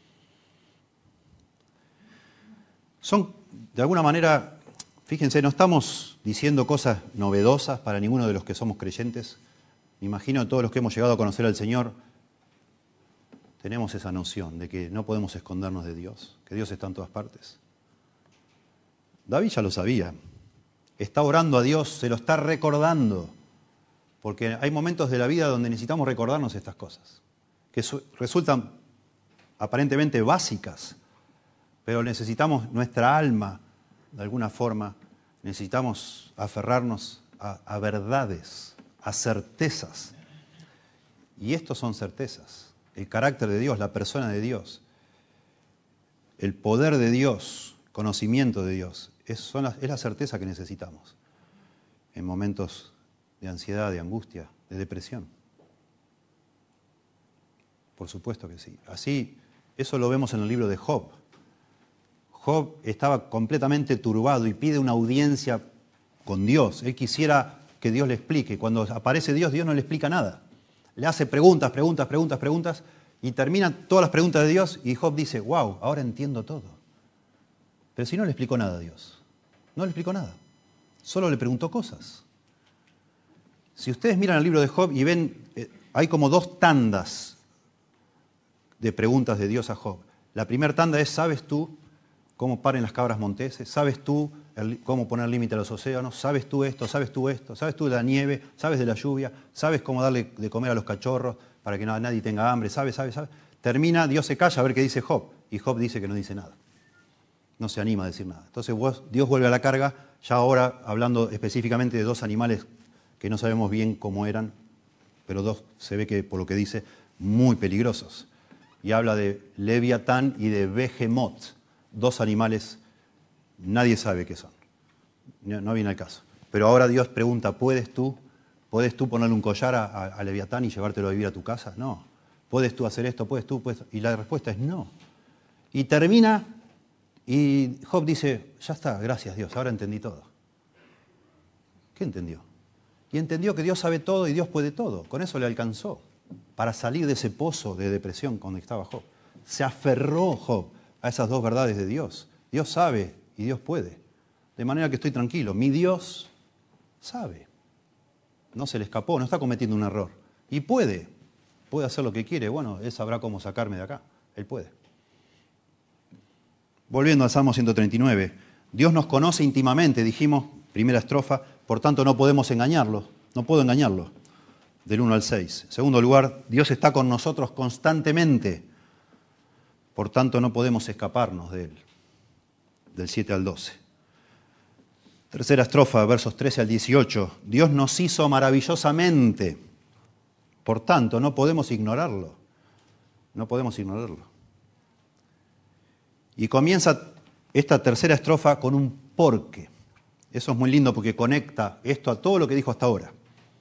Son, de alguna manera, fíjense, no estamos diciendo cosas novedosas para ninguno de los que somos creyentes. Me imagino todos los que hemos llegado a conocer al Señor, tenemos esa noción de que no podemos escondernos de Dios, que Dios está en todas partes. David ya lo sabía. Está orando a Dios, se lo está recordando. Porque hay momentos de la vida donde necesitamos recordarnos estas cosas, que resultan aparentemente básicas, pero necesitamos nuestra alma, de alguna forma, necesitamos aferrarnos a, a verdades, a certezas. Y estos son certezas. El carácter de Dios, la persona de Dios, el poder de Dios, conocimiento de Dios, es, son las, es la certeza que necesitamos en momentos de ansiedad, de angustia, de depresión. Por supuesto que sí. Así, eso lo vemos en el libro de Job. Job estaba completamente turbado y pide una audiencia con Dios. Él quisiera que Dios le explique. Cuando aparece Dios, Dios no le explica nada. Le hace preguntas, preguntas, preguntas, preguntas, y termina todas las preguntas de Dios, y Job dice, wow, ahora entiendo todo. Pero si no le explicó nada a Dios, no le explicó nada, solo le preguntó cosas. Si ustedes miran el libro de Job y ven, eh, hay como dos tandas de preguntas de Dios a Job. La primera tanda es, ¿sabes tú cómo paren las cabras monteses? ¿Sabes tú el, cómo poner límite a los océanos? ¿Sabes tú esto? ¿Sabes tú esto? ¿Sabes tú de la nieve? ¿Sabes de la lluvia? ¿Sabes cómo darle de comer a los cachorros para que no, nadie tenga hambre? ¿Sabes? ¿Sabes? ¿Sabes? Termina, Dios se calla a ver qué dice Job. Y Job dice que no dice nada. No se anima a decir nada. Entonces Dios vuelve a la carga, ya ahora hablando específicamente de dos animales que no sabemos bien cómo eran, pero dos, se ve que por lo que dice, muy peligrosos. Y habla de Leviatán y de Behemoth, dos animales, nadie sabe qué son, no, no viene al caso. Pero ahora Dios pregunta, ¿puedes tú, ¿puedes tú ponerle un collar a, a, a Leviatán y llevártelo a vivir a tu casa? No. ¿Puedes tú hacer esto? ¿Puedes tú? ¿Puedes? Y la respuesta es no. Y termina Y Job dice, ya está, gracias Dios, ahora entendí todo. ¿Qué entendió? Y entendió que Dios sabe todo y Dios puede todo. Con eso le alcanzó para salir de ese pozo de depresión donde estaba Job. Se aferró Job a esas dos verdades de Dios. Dios sabe y Dios puede. De manera que estoy tranquilo. Mi Dios sabe. No se le escapó, no está cometiendo un error. Y puede. Puede hacer lo que quiere. Bueno, Él sabrá cómo sacarme de acá. Él puede. Volviendo al Salmo ciento treinta y nueve. Dios nos conoce íntimamente, dijimos, primera estrofa, por tanto no podemos engañarlo. No puedo engañarlo. Del uno al seis. En segundo lugar, Dios está con nosotros constantemente. Por tanto no podemos escaparnos de Él. Del siete al doce. Tercera estrofa, versos trece al dieciocho. Dios nos hizo maravillosamente. Por tanto, no podemos ignorarlo. No podemos ignorarlo. Y comienza esta tercera estrofa con un porque. Eso es muy lindo porque conecta esto a todo lo que dijo hasta ahora.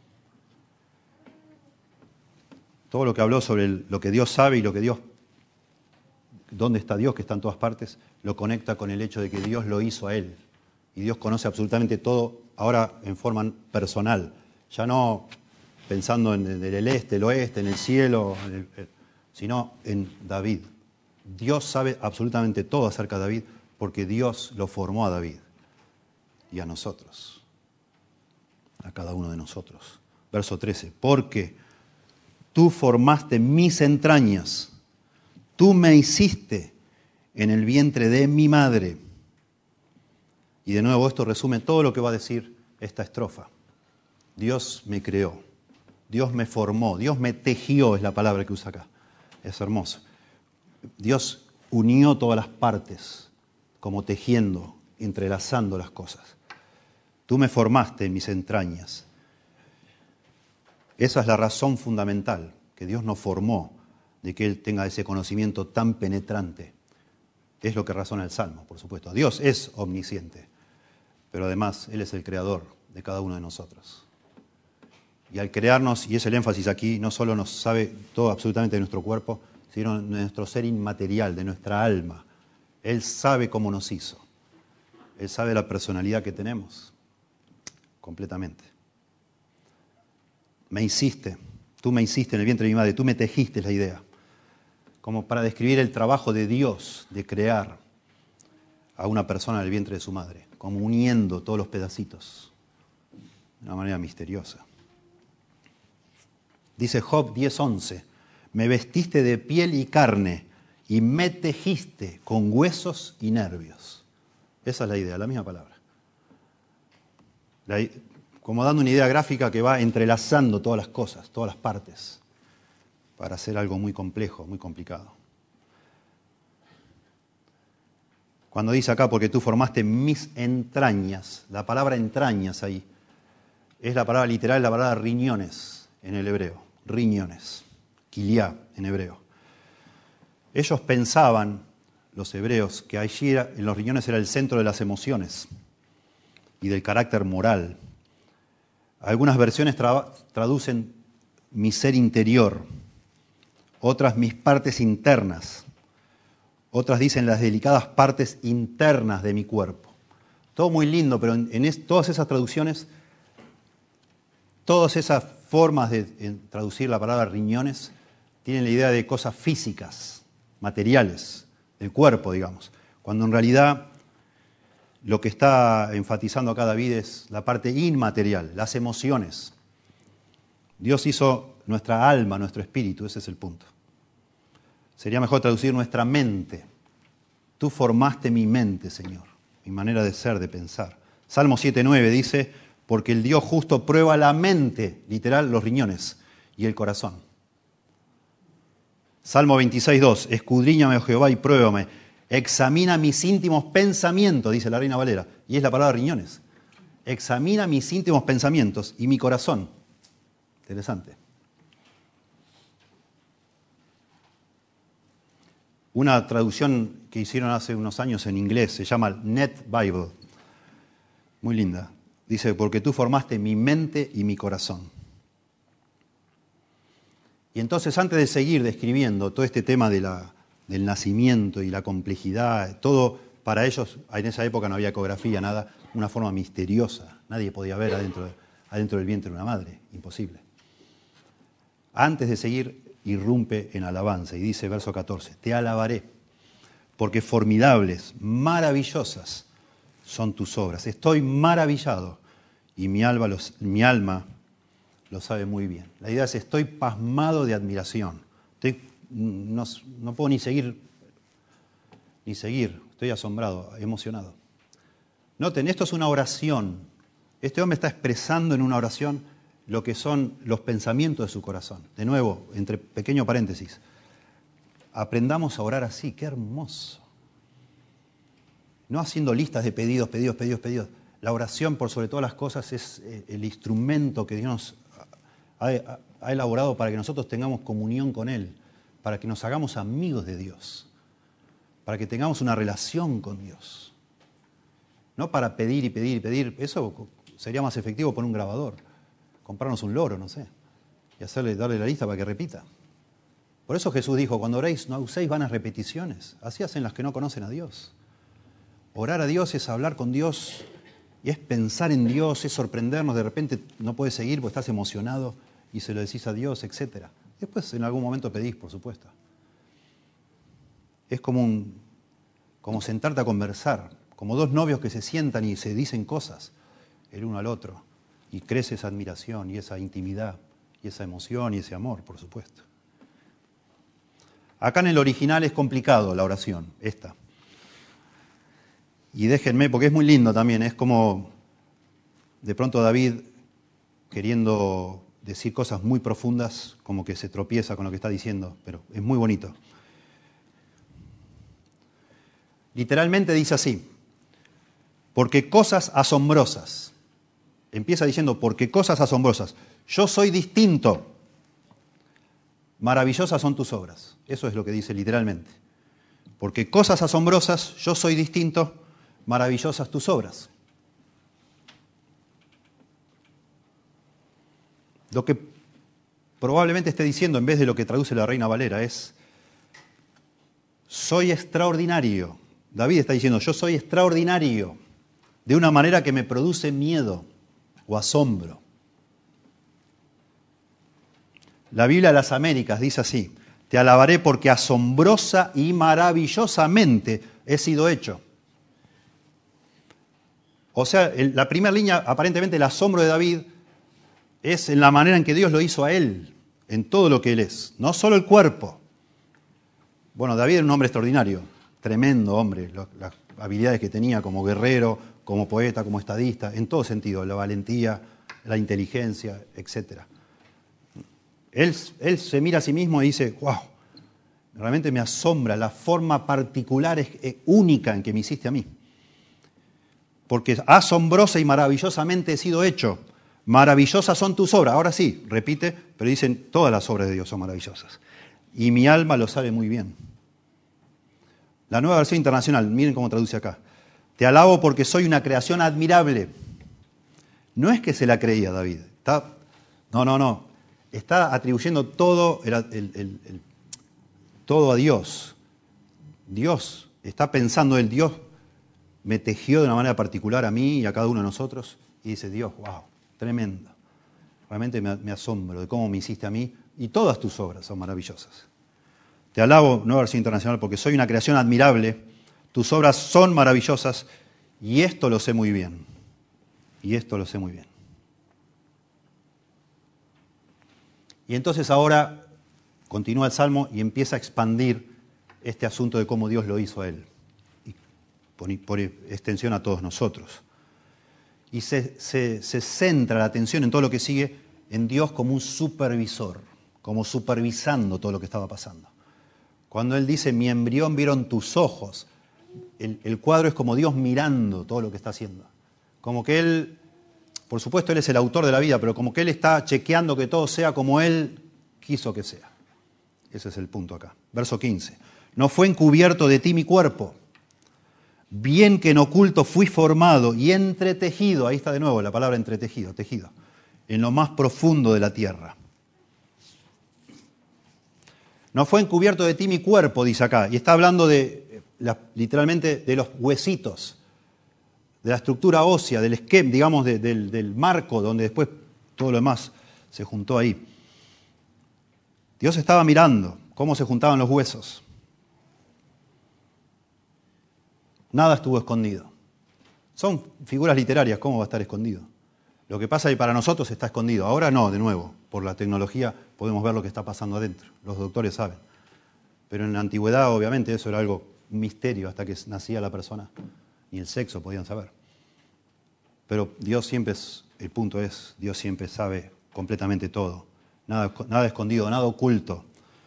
Todo lo que habló sobre el, lo que Dios sabe y lo que Dios, dónde está Dios, que está en todas partes, lo conecta con el hecho de que Dios lo hizo a Él. Y Dios conoce absolutamente todo, ahora en forma personal. Ya no pensando en el este, el oeste, en el cielo, en el, sino en David. Dios sabe absolutamente todo acerca de David porque Dios lo formó a David y a nosotros, a cada uno de nosotros. Verso trece, porque tú formaste mis entrañas, tú me hiciste en el vientre de mi madre. Y de nuevo esto resume todo lo que va a decir esta estrofa. Dios me creó, Dios me formó, Dios me tejió, es la palabra que usa acá. Es hermoso. Dios unió todas las partes, como tejiendo, entrelazando las cosas. Tú me formaste en mis entrañas. Esa es la razón fundamental, que Dios nos formó, de que Él tenga ese conocimiento tan penetrante. Es lo que razona el Salmo, por supuesto. Dios es omnisciente, pero además Él es el creador de cada uno de nosotros. Y al crearnos, y es el énfasis aquí, no solo nos sabe todo absolutamente de nuestro cuerpo, sino de nuestro ser inmaterial, de nuestra alma. Él sabe cómo nos hizo. Él sabe la personalidad que tenemos, completamente. Me hiciste, tú me hiciste en el vientre de mi madre, tú me tejiste, es la idea. Como para describir el trabajo de Dios de crear a una persona en el vientre de su madre, como uniendo todos los pedacitos de una manera misteriosa. Dice Job diez once, me vestiste de piel y carne y me tejiste con huesos y nervios. Esa es la idea, la misma palabra. La, como dando una idea gráfica que va entrelazando todas las cosas, todas las partes, para hacer algo muy complejo, muy complicado. Cuando dice acá, porque tú formaste mis entrañas, la palabra entrañas ahí, es la palabra literal, la palabra riñones en el hebreo, riñones, kiliá en hebreo. Ellos pensaban, los hebreos, que allí era, en los riñones era el centro de las emociones y del carácter moral. Algunas versiones tra- traducen mi ser interior, otras mis partes internas, otras dicen las delicadas partes internas de mi cuerpo. Todo muy lindo, pero en, en es, todas esas traducciones, todas esas formas de en, traducir la palabra riñones tienen la idea de cosas físicas, materiales, del cuerpo, digamos, cuando en realidad lo que está enfatizando acá David es la parte inmaterial, las emociones. Dios hizo nuestra alma, nuestro espíritu, ese es el punto. Sería mejor traducir nuestra mente. Tú formaste mi mente, Señor, mi manera de ser, de pensar. Salmo siete nueve dice, porque el Dios justo prueba la mente, literal, los riñones y el corazón. Salmo veintiséis dos, escudriñame, oh Jehová, y pruébame. Examina mis íntimos pensamientos, dice la Reina Valera, y es la palabra riñones. Examina mis íntimos pensamientos y mi corazón. Interesante. Una traducción que hicieron hace unos años en inglés se llama Net Bible. Muy linda. Dice, porque tú formaste mi mente y mi corazón. Y entonces, antes de seguir describiendo todo este tema de la, del nacimiento y la complejidad, todo Para ellos, en esa época no había ecografía, nada, una forma misteriosa. Nadie podía ver adentro, adentro del vientre de una madre, imposible. Antes de seguir, irrumpe en alabanza y dice, verso catorce, te alabaré, porque formidables, maravillosas son tus obras. Estoy maravillado y mi alma, los, mi alma lo sabe muy bien. La idea es, estoy pasmado de admiración. Estoy, no, no puedo ni seguir, ni seguir. Estoy asombrado, emocionado. Noten, esto es una oración. Este hombre está expresando en una oración lo que son los pensamientos de su corazón. De nuevo, entre pequeño paréntesis, aprendamos a orar así, qué hermoso. No haciendo listas de pedidos, pedidos, pedidos, pedidos. La oración, por sobre todas las cosas, es el instrumento que Dios nos ha, ha elaborado para que nosotros tengamos comunión con Él, para que nos hagamos amigos de Dios, para que tengamos una relación con Dios. No para pedir y pedir y pedir. Eso sería más efectivo poner un grabador, comprarnos un loro, no sé, y hacerle, darle la lista para que repita. Por eso Jesús dijo, cuando oréis no uséis vanas repeticiones, así hacen las que no conocen a Dios. Orar a Dios es hablar con Dios y es pensar en Dios, es sorprendernos, de repente no puedes seguir porque estás emocionado y se lo decís a Dios, etcétera. Después en algún momento pedís, por supuesto. Es como, un, como sentarte a conversar, como dos novios que se sientan y se dicen cosas el uno al otro, y crece esa admiración y esa intimidad y esa emoción y ese amor, por supuesto. Acá en el original es complicado la oración, esta. Y déjenme, porque es muy lindo también, es como de pronto David queriendo decir cosas muy profundas, como que se tropieza con lo que está diciendo, pero es muy bonito. Literalmente dice así, porque cosas asombrosas, empieza diciendo, porque cosas asombrosas, yo soy distinto, maravillosas son tus obras, eso es lo que dice literalmente, porque cosas asombrosas, yo soy distinto, maravillosas tus obras. Lo que probablemente esté diciendo, en vez de lo que traduce la Reina Valera, es, soy extraordinario. David está diciendo, yo soy extraordinario, de una manera que me produce miedo o asombro. La Biblia de las Américas dice así, te alabaré porque asombrosa y maravillosamente he sido hecho. O sea, la primera línea, aparentemente el asombro de David, es en la manera en que Dios lo hizo a él, en todo lo que él es, no solo el cuerpo. Bueno, David era un hombre extraordinario, tremendo hombre, las habilidades que tenía como guerrero, como poeta, como estadista, en todo sentido, la valentía, la inteligencia, etcétera. Él, él se mira a sí mismo y dice, wow, realmente me asombra la forma particular, única en que me hiciste a mí. Porque asombrosa y maravillosamente he sido hecho. Maravillosas son tus obras. Ahora sí, repite, pero dicen todas las obras de Dios son maravillosas. Y mi alma lo sabe muy bien. La Nueva Versión Internacional, miren cómo traduce acá. Te alabo porque soy una creación admirable. No es que se la creía David. Está, no, no, no. Está atribuyendo todo, el, el, el, el, todo a Dios. Dios está pensando en Dios. Me tejió de una manera particular a mí y a cada uno de nosotros. Y dice, Dios, wow, tremendo. Realmente me, me asombro de cómo me hiciste a mí. Y todas tus obras son maravillosas. Te alabo, Nueva Versión Internacional, porque soy una creación admirable. Tus obras son maravillosas. Y esto lo sé muy bien. Y esto lo sé muy bien. Y entonces ahora continúa el Salmo y empieza a expandir este asunto de cómo Dios lo hizo a él. Por, por extensión a todos nosotros. Y se, se, se centra la atención en todo lo que sigue en Dios como un supervisor, como supervisando todo lo que estaba pasando. Cuando Él dice, mi embrión vieron tus ojos, el, el cuadro es como Dios mirando todo lo que está haciendo. Como que Él, por supuesto Él es el autor de la vida, pero como que Él está chequeando que todo sea como Él quiso que sea. Ese es el punto acá. Verso quince. No fue encubierto de ti mi cuerpo. Bien que en oculto fui formado y entretejido, ahí está de nuevo la palabra entretejido, tejido, en lo más profundo de la tierra. No fue encubierto de ti mi cuerpo, dice acá, y está hablando de, la, literalmente de los huesitos, de la estructura ósea, del esquema, digamos, de, del, del marco, donde después todo lo demás se juntó ahí. Dios estaba mirando cómo se juntaban los huesos. Nada estuvo escondido. Son figuras literarias, ¿cómo va a estar escondido? Lo que pasa es que para nosotros está escondido. Ahora no, de nuevo, por la tecnología podemos ver lo que está pasando adentro. Los doctores saben. Pero en la antigüedad, obviamente, eso era algo, un misterio hasta que nacía la persona. Ni el sexo podían saber. Pero Dios siempre es, el punto es, Dios siempre sabe completamente todo. Nada, nada escondido, nada oculto.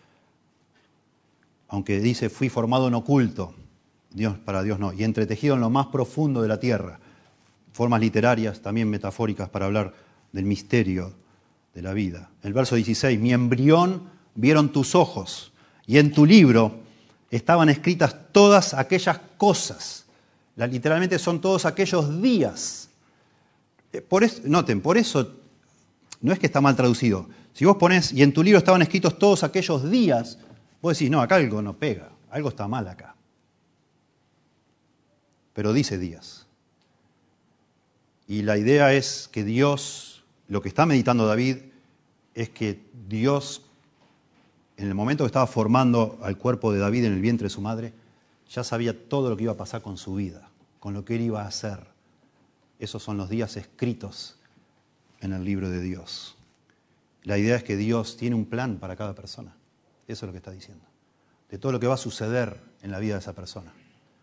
Aunque dice, fui formado en oculto, Dios, para Dios no. Y entretejido en lo más profundo de la tierra. Formas literarias, también metafóricas, para hablar del misterio de la vida. El verso dieciséis, mi embrión vieron tus ojos, y en tu libro estaban escritas todas aquellas cosas. La, literalmente son todos aquellos días. Por eso, noten, por eso no es que está mal traducido. Si vos ponés, y en tu libro estaban escritos todos aquellos días, vos decís, no, acá algo no pega, algo está mal acá. Pero dice días. Y la idea es que Dios, lo que está meditando David, es que Dios, en el momento que estaba formando al cuerpo de David en el vientre de su madre, ya sabía todo lo que iba a pasar con su vida, con lo que él iba a hacer. Esos son los días escritos en el libro de Dios. La idea es que Dios tiene un plan para cada persona. Eso es lo que está diciendo. De todo lo que va a suceder en la vida de esa persona.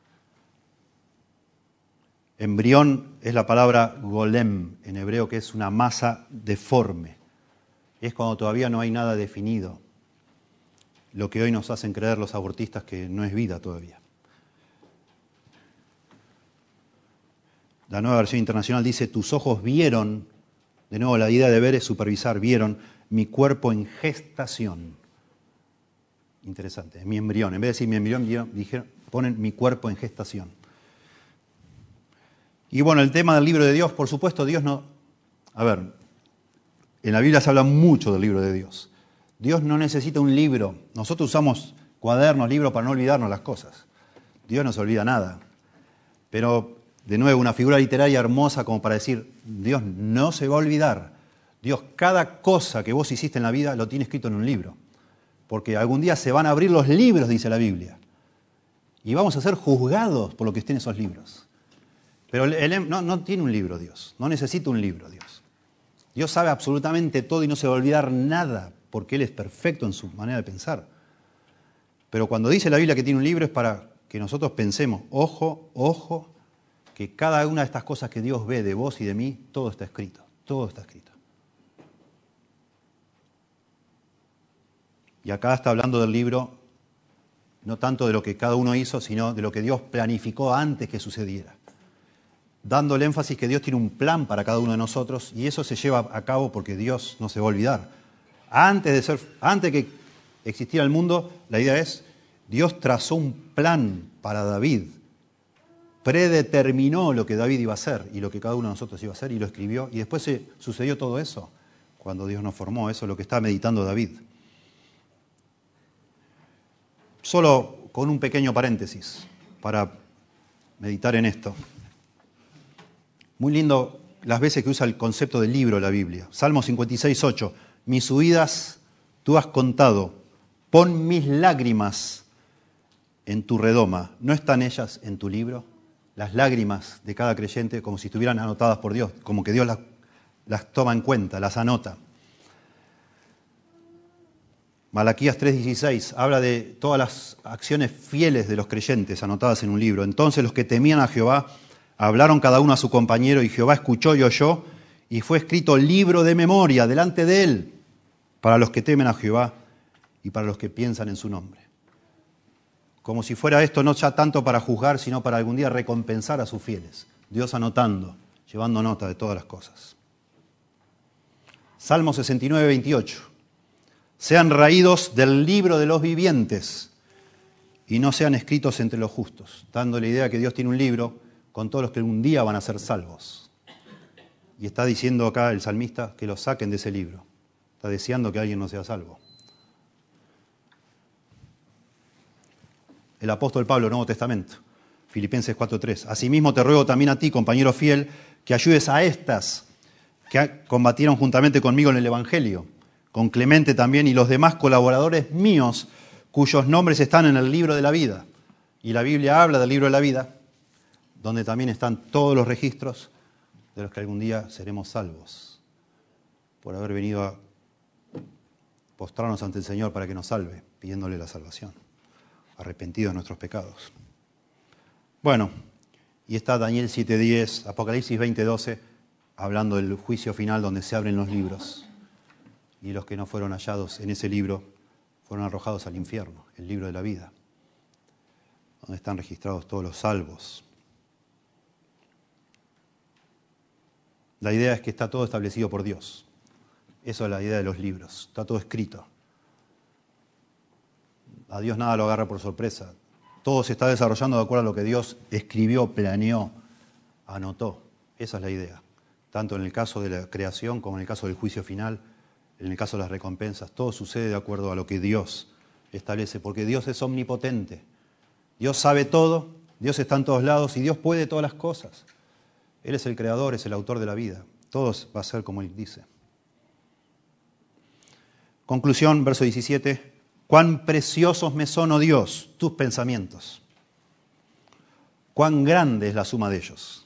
Embrión es la palabra golem en hebreo, que es una masa deforme. Es cuando todavía no hay nada definido. Lo que hoy nos hacen creer los abortistas que no es vida todavía. La Nueva Versión Internacional dice, tus ojos vieron, de nuevo la idea de ver es supervisar, vieron mi cuerpo en gestación. Interesante, mi embrión. En vez de decir mi embrión, dijeron, ponen mi cuerpo en gestación. Y bueno, el tema del libro de Dios, por supuesto, Dios no... A ver, en la Biblia se habla mucho del libro de Dios. Dios no necesita un libro. Nosotros usamos cuadernos, libros para no olvidarnos las cosas. Dios no se olvida nada. Pero, de nuevo, una figura literaria hermosa como para decir, Dios no se va a olvidar. Dios, cada cosa que vos hiciste en la vida lo tiene escrito en un libro. Porque algún día se van a abrir los libros, dice la Biblia. Y vamos a ser juzgados por lo que esté en esos libros. Pero él no, no tiene un libro Dios, no necesita un libro Dios. Dios sabe absolutamente todo y no se va a olvidar nada, porque Él es perfecto en su manera de pensar. Pero cuando dice la Biblia que tiene un libro es para que nosotros pensemos, ojo, ojo, que cada una de estas cosas que Dios ve de vos y de mí, todo está escrito, todo está escrito. Y acá está hablando del libro, no tanto de lo que cada uno hizo, sino de lo que Dios planificó antes que sucediera. Dando el énfasis que Dios tiene un plan para cada uno de nosotros y eso se lleva a cabo porque Dios no se va a olvidar. Antes de ser, antes de que existiera el mundo, la idea es, Dios trazó un plan para David, predeterminó lo que David iba a hacer y lo que cada uno de nosotros iba a hacer y lo escribió y después se sucedió todo eso cuando Dios nos formó, eso es lo que está meditando David. Solo con un pequeño paréntesis para meditar en esto. Muy lindo las veces que usa el concepto del libro de la Biblia. Salmo cincuenta y seis, ocho. Mis huidas tú has contado. Pon mis lágrimas en tu redoma. ¿No están ellas en tu libro? Las lágrimas de cada creyente como si estuvieran anotadas por Dios. Como que Dios las, las toma en cuenta, las anota. Malaquías tres dieciséis habla de todas las acciones fieles de los creyentes anotadas en un libro. Entonces los que temían a Jehová hablaron cada uno a su compañero y Jehová escuchó y oyó y fue escrito libro de memoria delante de él para los que temen a Jehová y para los que piensan en su nombre. Como si fuera esto no ya tanto para juzgar, sino para algún día recompensar a sus fieles. Dios anotando, llevando nota de todas las cosas. Salmo sesenta y nueve, veintiocho. Sean raídos del libro de los vivientes y no sean escritos entre los justos, dando la idea que Dios tiene un libro con todos los que un día van a ser salvos. Y está diciendo acá el salmista que los saquen de ese libro. Está deseando que alguien no sea salvo. el apóstol Pablo, Nuevo Testamento, Filipenses cuatro tres. Asimismo te ruego también a ti, compañero fiel, que ayudes a estas que combatieron juntamente conmigo en el Evangelio, con Clemente también y los demás colaboradores míos, cuyos nombres están en el libro de la vida. Y la Biblia habla del libro de la vida, donde también están todos los registros de los que algún día seremos salvos, por haber venido a postrarnos ante el Señor para que nos salve, pidiéndole la salvación, arrepentidos de nuestros pecados. Bueno, y está Daniel siete diez, Apocalipsis veinte doce, hablando del juicio final donde se abren los libros. Y los que no fueron hallados en ese libro fueron arrojados al infierno, el libro de la vida, donde están registrados todos los salvos. La idea es que está todo establecido por Dios. Eso es la idea de los libros. Está todo escrito. A Dios nada lo agarra por sorpresa. Todo se está desarrollando de acuerdo a lo que Dios escribió, planeó, anotó. Esa es la idea. Tanto en el caso de la creación como en el caso del juicio final, en el caso de las recompensas. Todo sucede de acuerdo a lo que Dios establece, porque Dios es omnipotente. Dios sabe todo, Dios está en todos lados y Dios puede todas las cosas. Él es el creador, es el autor de la vida. Todo va a ser como Él dice. Conclusión, verso diecisiete. Cuán preciosos me son, oh Dios, tus pensamientos. Cuán grande es la suma de ellos.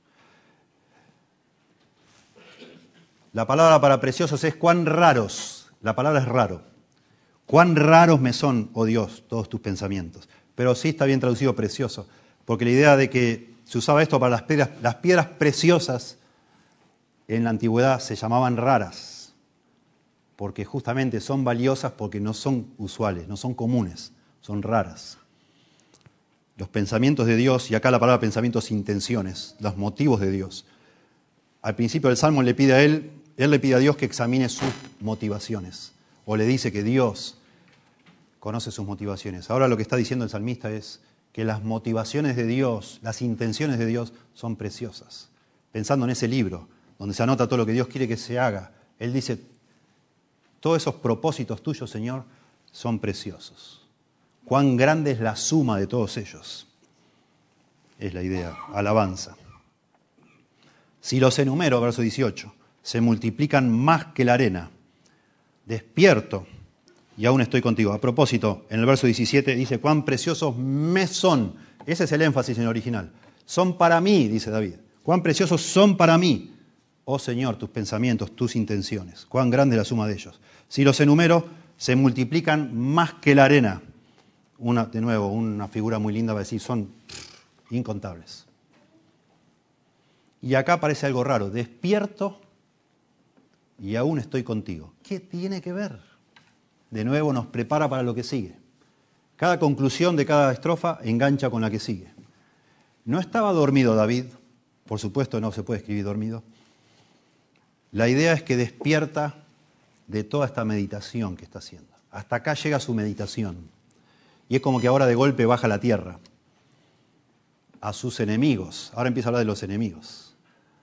La palabra para preciosos es cuán raros. La palabra es raro. Cuán raros me son, oh Dios, todos tus pensamientos. Pero sí está bien traducido precioso, porque la idea de que se usaba esto para las piedras, las piedras preciosas en la antigüedad se llamaban raras, porque justamente son valiosas porque no son usuales, no son comunes, son raras. Los pensamientos de Dios, y acá la palabra pensamientos, intenciones, los motivos de Dios. Al principio del Salmo le pide a él, él le pide a Dios que examine sus motivaciones, o le dice que Dios conoce sus motivaciones. Ahora lo que está diciendo el salmista es que las motivaciones de Dios, las intenciones de Dios son preciosas. Pensando en ese libro, donde se anota todo lo que Dios quiere que se haga, Él dice, todos esos propósitos tuyos, Señor, son preciosos. Cuán grande es la suma de todos ellos. Es la idea, alabanza. Si los enumero, verso dieciocho, se multiplican más que la arena. Despierto y aún estoy contigo. A propósito, en el verso diecisiete dice, cuán preciosos me son. Ese es el énfasis en el original. Son para mí, dice David. Cuán preciosos son para mí, oh Señor, tus pensamientos, tus intenciones. Cuán grande es la suma de ellos. Si los enumero, se multiplican más que la arena. Una, de nuevo, una figura muy linda va a decir, son incontables. Y acá aparece algo raro. Despierto y aún estoy contigo. ¿Qué tiene que ver? De nuevo nos prepara para lo que sigue. Cada conclusión de cada estrofa engancha con la que sigue. No estaba dormido David, por supuesto no se puede escribir dormido. La idea es que despierta de toda esta meditación que está haciendo. Hasta acá llega su meditación. Y es como que ahora de golpe baja a la tierra. A sus enemigos. Ahora empieza a hablar de los enemigos.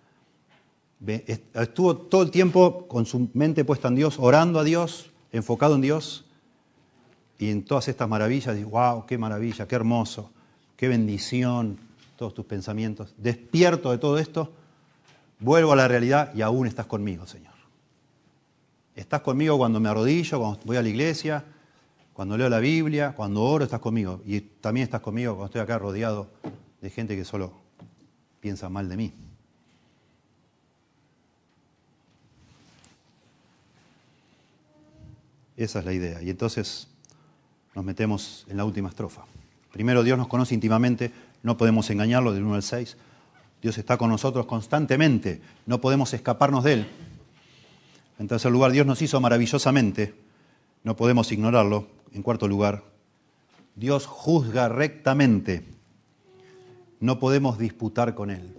Estuvo todo el tiempo con su mente puesta en Dios, orando a Dios, enfocado en Dios, y en todas estas maravillas, y wow, qué maravilla, qué hermoso, qué bendición, todos tus pensamientos. Despierto de todo esto, vuelvo a la realidad y aún estás conmigo, Señor. Estás conmigo cuando me arrodillo, cuando voy a la iglesia, cuando leo la Biblia, cuando oro, estás conmigo. Y también estás conmigo cuando estoy acá rodeado de gente que solo piensa mal de mí. Esa es la idea. Y entonces nos metemos en la última estrofa. Primero, Dios nos conoce íntimamente, no podemos engañarlo, del uno al seis. Dios está con nosotros constantemente, no podemos escaparnos de Él. En tercer lugar, Dios nos hizo maravillosamente, no podemos ignorarlo. En cuarto lugar, Dios juzga rectamente, no podemos disputar con Él.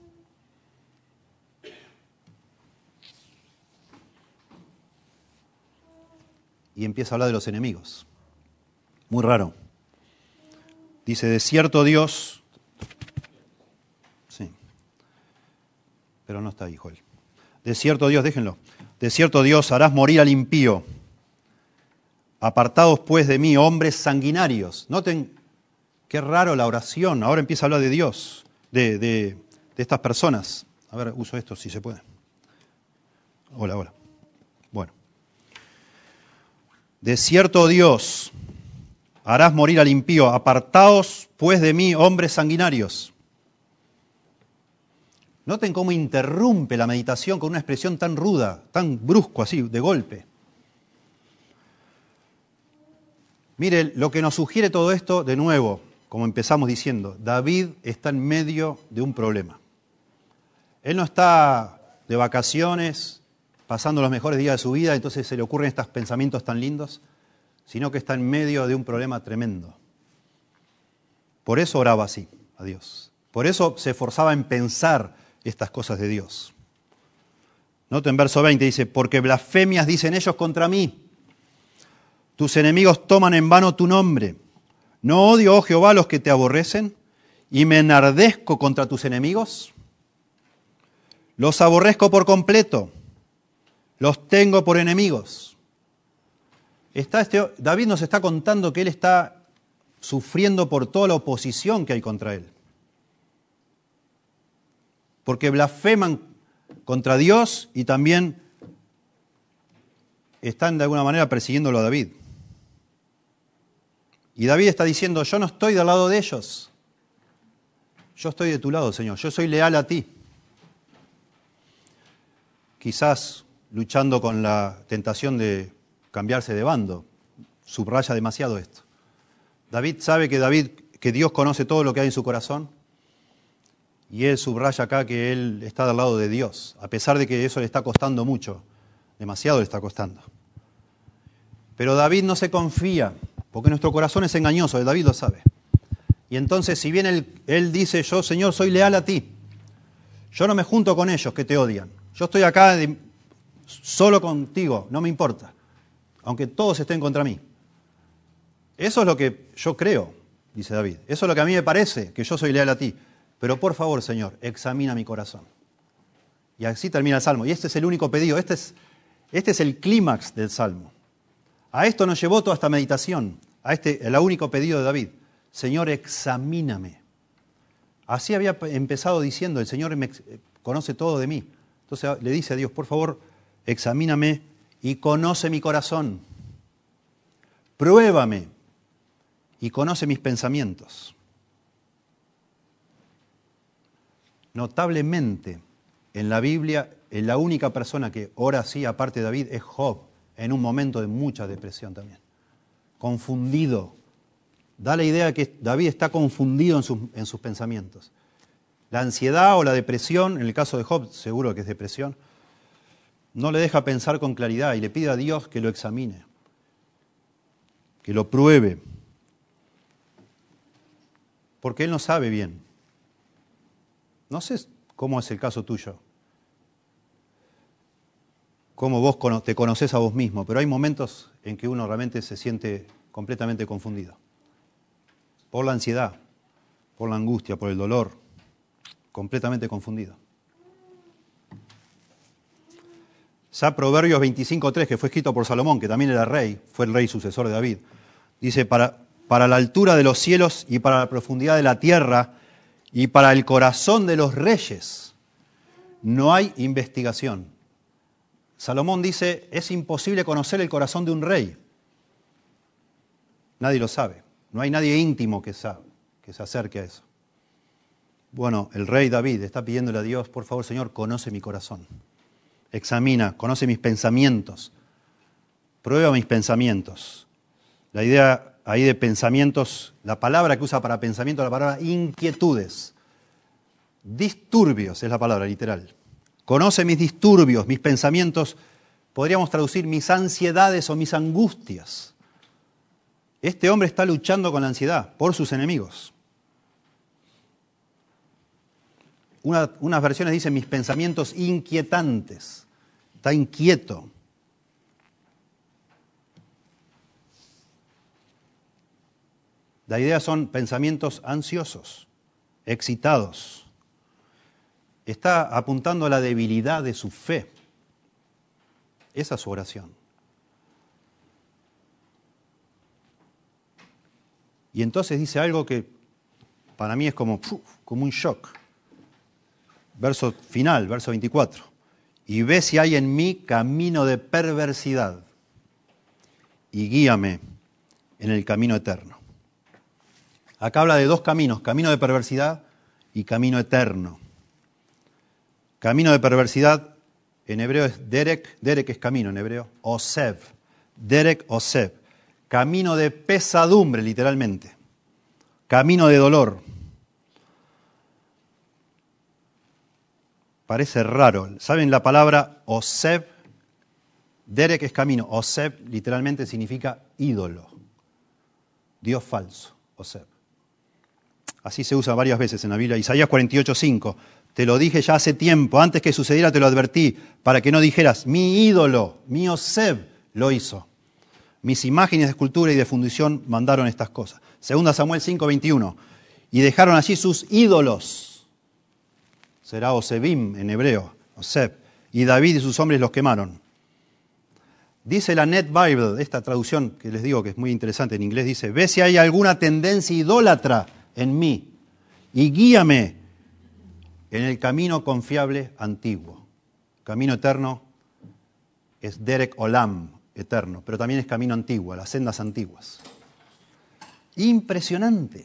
Y empieza a hablar de los enemigos. Muy raro. Dice, de cierto Dios... Sí. Pero no está ahí, Joel. De cierto Dios, déjenlo. De cierto Dios harás morir al impío. Apartados pues de mí, hombres sanguinarios. Noten Qué raro la oración. Ahora empieza a hablar de Dios, de, de, de estas personas. A ver, uso esto si se puede. Hola, hola. Bueno. De cierto, Dios, harás morir al impío. Apartaos, pues, de mí, hombres sanguinarios. Noten cómo interrumpe la meditación con una expresión tan ruda, tan brusco, así, de golpe. Mire, lo que nos sugiere todo esto, de nuevo, como empezamos diciendo, David está en medio de un problema. Él no está de vacaciones, pasando los mejores días de su vida, entonces se le ocurren estos pensamientos tan lindos, sino que está en medio de un problema tremendo. Por eso oraba así a Dios. Por eso se esforzaba en pensar estas cosas de Dios. Noten verso veinte, dice, porque blasfemias dicen ellos contra mí. Tus enemigos toman en vano tu nombre. ¿No odio, oh Jehová, a los que te aborrecen? ¿Y me enardezco contra tus enemigos? Los aborrezco por completo. Los tengo por enemigos. Está este, David nos está contando que él está sufriendo por toda la oposición que hay contra él. Porque blasfeman contra Dios y también están de alguna manera persiguiéndolo a David. Y David está diciendo, yo no estoy del lado de ellos. Yo estoy de tu lado, Señor. Yo soy leal a ti. Quizás luchando con la tentación de cambiarse de bando. Subraya demasiado esto. David sabe que, David, que Dios conoce todo lo que hay en su corazón. Y él subraya acá que él está del lado de Dios. A pesar de que eso le está costando mucho. Demasiado le está costando. Pero David no se confía. Porque nuestro corazón es engañoso, el David lo sabe. Y entonces, si bien él, él dice, yo, Señor, soy leal a ti. Yo no me junto con ellos que te odian. Yo estoy acá de, solo contigo, no me importa. Aunque todos estén contra mí. Eso es lo que yo creo, dice David. Eso es lo que a mí me parece, que yo soy leal a ti. Pero por favor, Señor, examina mi corazón. Y así termina el Salmo. Y este es el único pedido. Este es, este es el clímax del Salmo. A esto nos llevó toda esta meditación, a este, el único pedido de David. Señor, examíname. Así había empezado diciendo, el Señor me conoce todo de mí. Entonces le dice a Dios, por favor, examíname y conoce mi corazón. Pruébame y conoce mis pensamientos. Notablemente, en la Biblia, la única persona que ora así, aparte de David, es Job. En un momento de mucha depresión también. Confundido. Da la idea de que David está confundido en sus, en sus pensamientos. La ansiedad o la depresión, en el caso de Job, seguro que es depresión, no le deja pensar con claridad y le pide a Dios que lo examine, que lo pruebe. Porque él no sabe bien. No sé cómo es el caso tuyo. Cómo vos te conocés a vos mismo, pero hay momentos en que uno realmente se siente completamente confundido. Por la ansiedad, por la angustia, por el dolor, completamente confundido. Ya Proverbios veinticinco tres, que fue escrito por Salomón, que también era rey, fue el rey sucesor de David, dice, para, para la altura de los cielos y para la profundidad de la tierra y para el corazón de los reyes no hay investigación. Salomón dice, es imposible conocer el corazón de un rey. Nadie lo sabe. No hay nadie íntimo que sabe, que se acerque a eso. Bueno, el rey David está pidiéndole a Dios, por favor, Señor, conoce mi corazón. Examina, conoce mis pensamientos. Prueba mis pensamientos. La idea ahí de pensamientos, la palabra que usa para pensamiento es la palabra inquietudes. Disturbios es la palabra literal. Conoce mis disturbios, mis pensamientos, podríamos traducir mis ansiedades o mis angustias. Este hombre está luchando con la ansiedad por sus enemigos. Una, unas versiones dicen mis pensamientos inquietantes. Está inquieto. La idea son pensamientos ansiosos, excitados. Está apuntando a la debilidad de su fe. Esa es su oración. Y entonces dice algo que para mí es como, como un shock. Verso final, verso veinticuatro. Y ve si hay en mí camino de perversidad y guíame en el camino eterno. Acá habla de dos caminos, camino de perversidad y camino eterno. Camino de perversidad en hebreo es derek, derek es camino en hebreo, osev, derek osev. Camino de pesadumbre, literalmente. Camino de dolor. Parece raro. ¿Saben la palabra osev? Derek es camino. Osev literalmente significa ídolo. Dios falso. Osev. Así se usa varias veces en la Biblia. Isaías cuarenta y ocho, cinco. Te lo dije ya hace tiempo. Antes que sucediera te lo advertí. Para que no dijeras, mi ídolo, mi Osev lo hizo. Mis imágenes de escultura y de fundición mandaron estas cosas. Segunda Samuel cinco, veintiuno. Y dejaron allí sus ídolos. Será Osebim en hebreo, Oseb. Y David y sus hombres los quemaron. Dice la Net Bible, esta traducción que les digo que es muy interesante en inglés, dice, ve si hay alguna tendencia idólatra en mí y guíame en el camino confiable antiguo. Camino eterno es Derek Olam, eterno, pero también es camino antiguo, las sendas antiguas. Impresionante.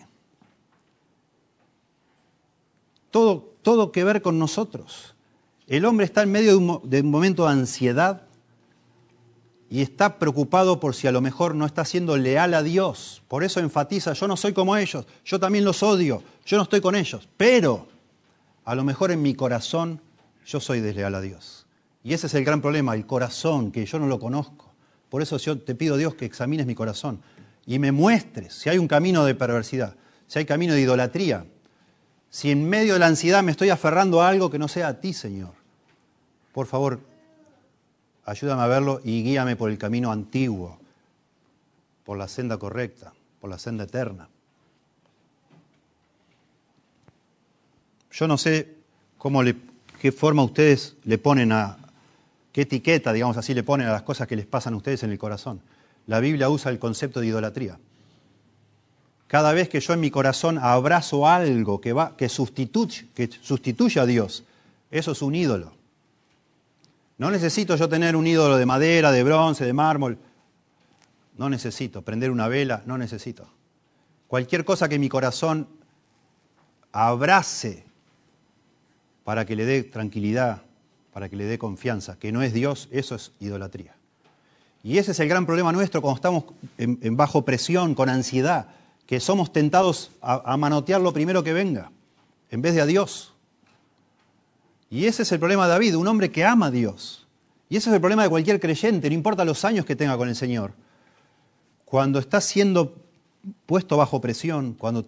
Todo, todo que ver con nosotros. El hombre está en medio de un, de un momento de ansiedad y está preocupado por si a lo mejor no está siendo leal a Dios. Por eso enfatiza, yo no soy como ellos, yo también los odio, yo no estoy con ellos, pero a lo mejor en mi corazón yo soy desleal a Dios. Y ese es el gran problema, el corazón, que yo no lo conozco. Por eso yo te pido, Dios, que examines mi corazón y me muestres si hay un camino de perversidad, si hay camino de idolatría, si en medio de la ansiedad me estoy aferrando a algo que no sea a ti, Señor. Por favor, ayúdame a verlo y guíame por el camino antiguo, por la senda correcta, por la senda eterna. Yo no sé cómo le, qué forma ustedes le ponen a, qué etiqueta, digamos así, le ponen a las cosas que les pasan a ustedes en el corazón. La Biblia usa el concepto de idolatría. Cada vez que yo en mi corazón abrazo algo que, va, que, sustituye, que sustituye a Dios, eso es un ídolo. No necesito yo tener un ídolo de madera, de bronce, de mármol. No necesito. Prender una vela, no necesito. Cualquier cosa que mi corazón abrace para que le dé tranquilidad, para que le dé confianza, que no es Dios, eso es idolatría. Y ese es el gran problema nuestro cuando estamos en, en bajo presión, con ansiedad, que somos tentados a, a manotear lo primero que venga, en vez de a Dios. Y ese es el problema de David, un hombre que ama a Dios. Y ese es el problema de cualquier creyente, no importa los años que tenga con el Señor. Cuando estás siendo puesto bajo presión, cuando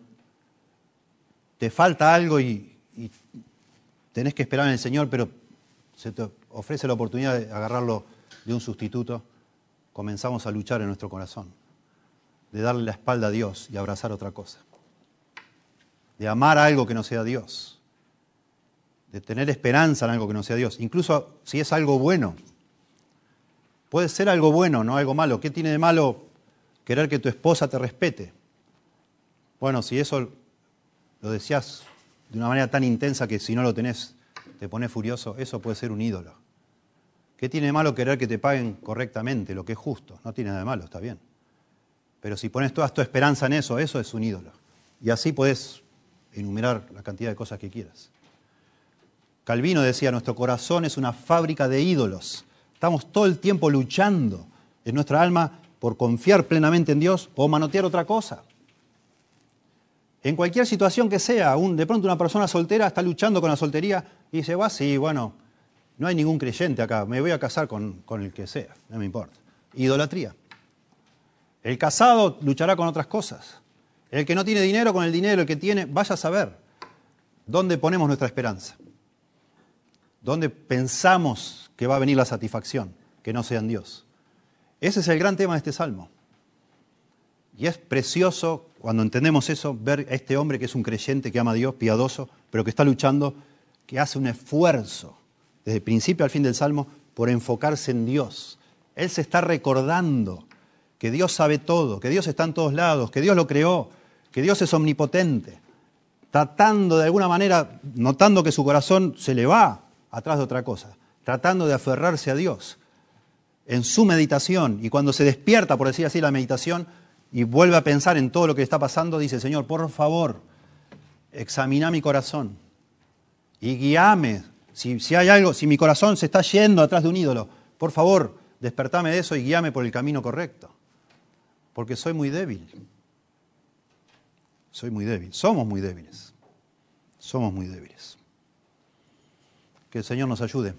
te falta algo y, y tenés que esperar en el Señor, pero se te ofrece la oportunidad de agarrarlo de un sustituto, comenzamos a luchar en nuestro corazón, de darle la espalda a Dios y abrazar otra cosa, de amar a algo que no sea Dios, de tener esperanza en algo que no sea Dios, incluso si es algo bueno. Puede ser algo bueno, no algo malo. ¿Qué tiene de malo querer que tu esposa te respete? Bueno, si eso lo deseas de una manera tan intensa que si no lo tenés te pones furioso, eso puede ser un ídolo. ¿Qué tiene de malo querer que te paguen correctamente, lo que es justo? No tiene nada de malo, está bien. Pero si pones toda tu esperanza en eso, eso es un ídolo. Y así podés enumerar la cantidad de cosas que quieras. Calvino decía, nuestro corazón es una fábrica de ídolos. Estamos todo el tiempo luchando en nuestra alma por confiar plenamente en Dios o manotear otra cosa. En cualquier situación que sea, un, de pronto una persona soltera está luchando con la soltería y dice, va, sí, bueno, no hay ningún creyente acá, me voy a casar con, con el que sea, no me importa. Idolatría. El casado luchará con otras cosas. El que no tiene dinero con el dinero, el que tiene, vaya a saber dónde ponemos nuestra esperanza. Dónde pensamos que va a venir la satisfacción, que no sea en Dios. Ese es el gran tema de este salmo. Y es precioso cuando entendemos eso, ver a este hombre que es un creyente, que ama a Dios, piadoso, pero que está luchando, que hace un esfuerzo desde el principio al fin del salmo por enfocarse en Dios. Él se está recordando que Dios sabe todo, que Dios está en todos lados, que Dios lo creó, que Dios es omnipotente. tratando de alguna manera, notando que su corazón se le va atrás de otra cosa, tratando de aferrarse a Dios en su meditación, y cuando se despierta, por decir así, la meditación, y vuelve a pensar en todo lo que está pasando, dice: Señor, por favor, examina mi corazón y guíame. Si, si hay algo, si mi corazón se está yendo atrás de un ídolo, por favor, despertame de eso y guíame por el camino correcto. Porque soy muy débil. Soy muy débil. Somos muy débiles. Somos muy débiles. Que el Señor nos ayude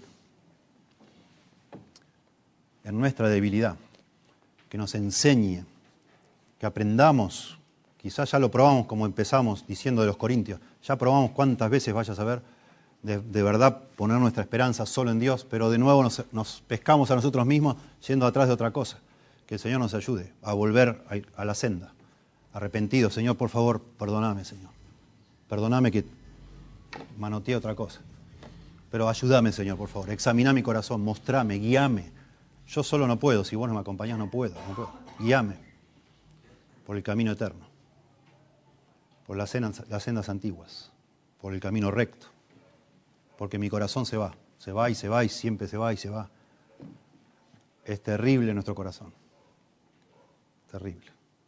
en nuestra debilidad. Que nos enseñe, que aprendamos. Quizás ya lo probamos como empezamos diciendo de los Corintios. Ya probamos cuántas veces, vaya a saber, de, de verdad poner nuestra esperanza solo en Dios, pero de nuevo nos, nos pescamos a nosotros mismos yendo atrás de otra cosa. Que el Señor nos ayude a volver a, a la senda. Arrepentido, Señor, por favor, perdóname, Señor. Perdóname que manoteé otra cosa. Pero ayúdame, Señor, por favor. Examina mi corazón, mostrame, guíame. Yo solo no puedo, si vos no me acompañás no puedo, no puedo. Guíame por el camino eterno, por las sendas, las sendas antiguas, por el camino recto. Porque mi corazón se va, se va y se va y siempre se va y se va. Es terrible nuestro corazón. Terrible.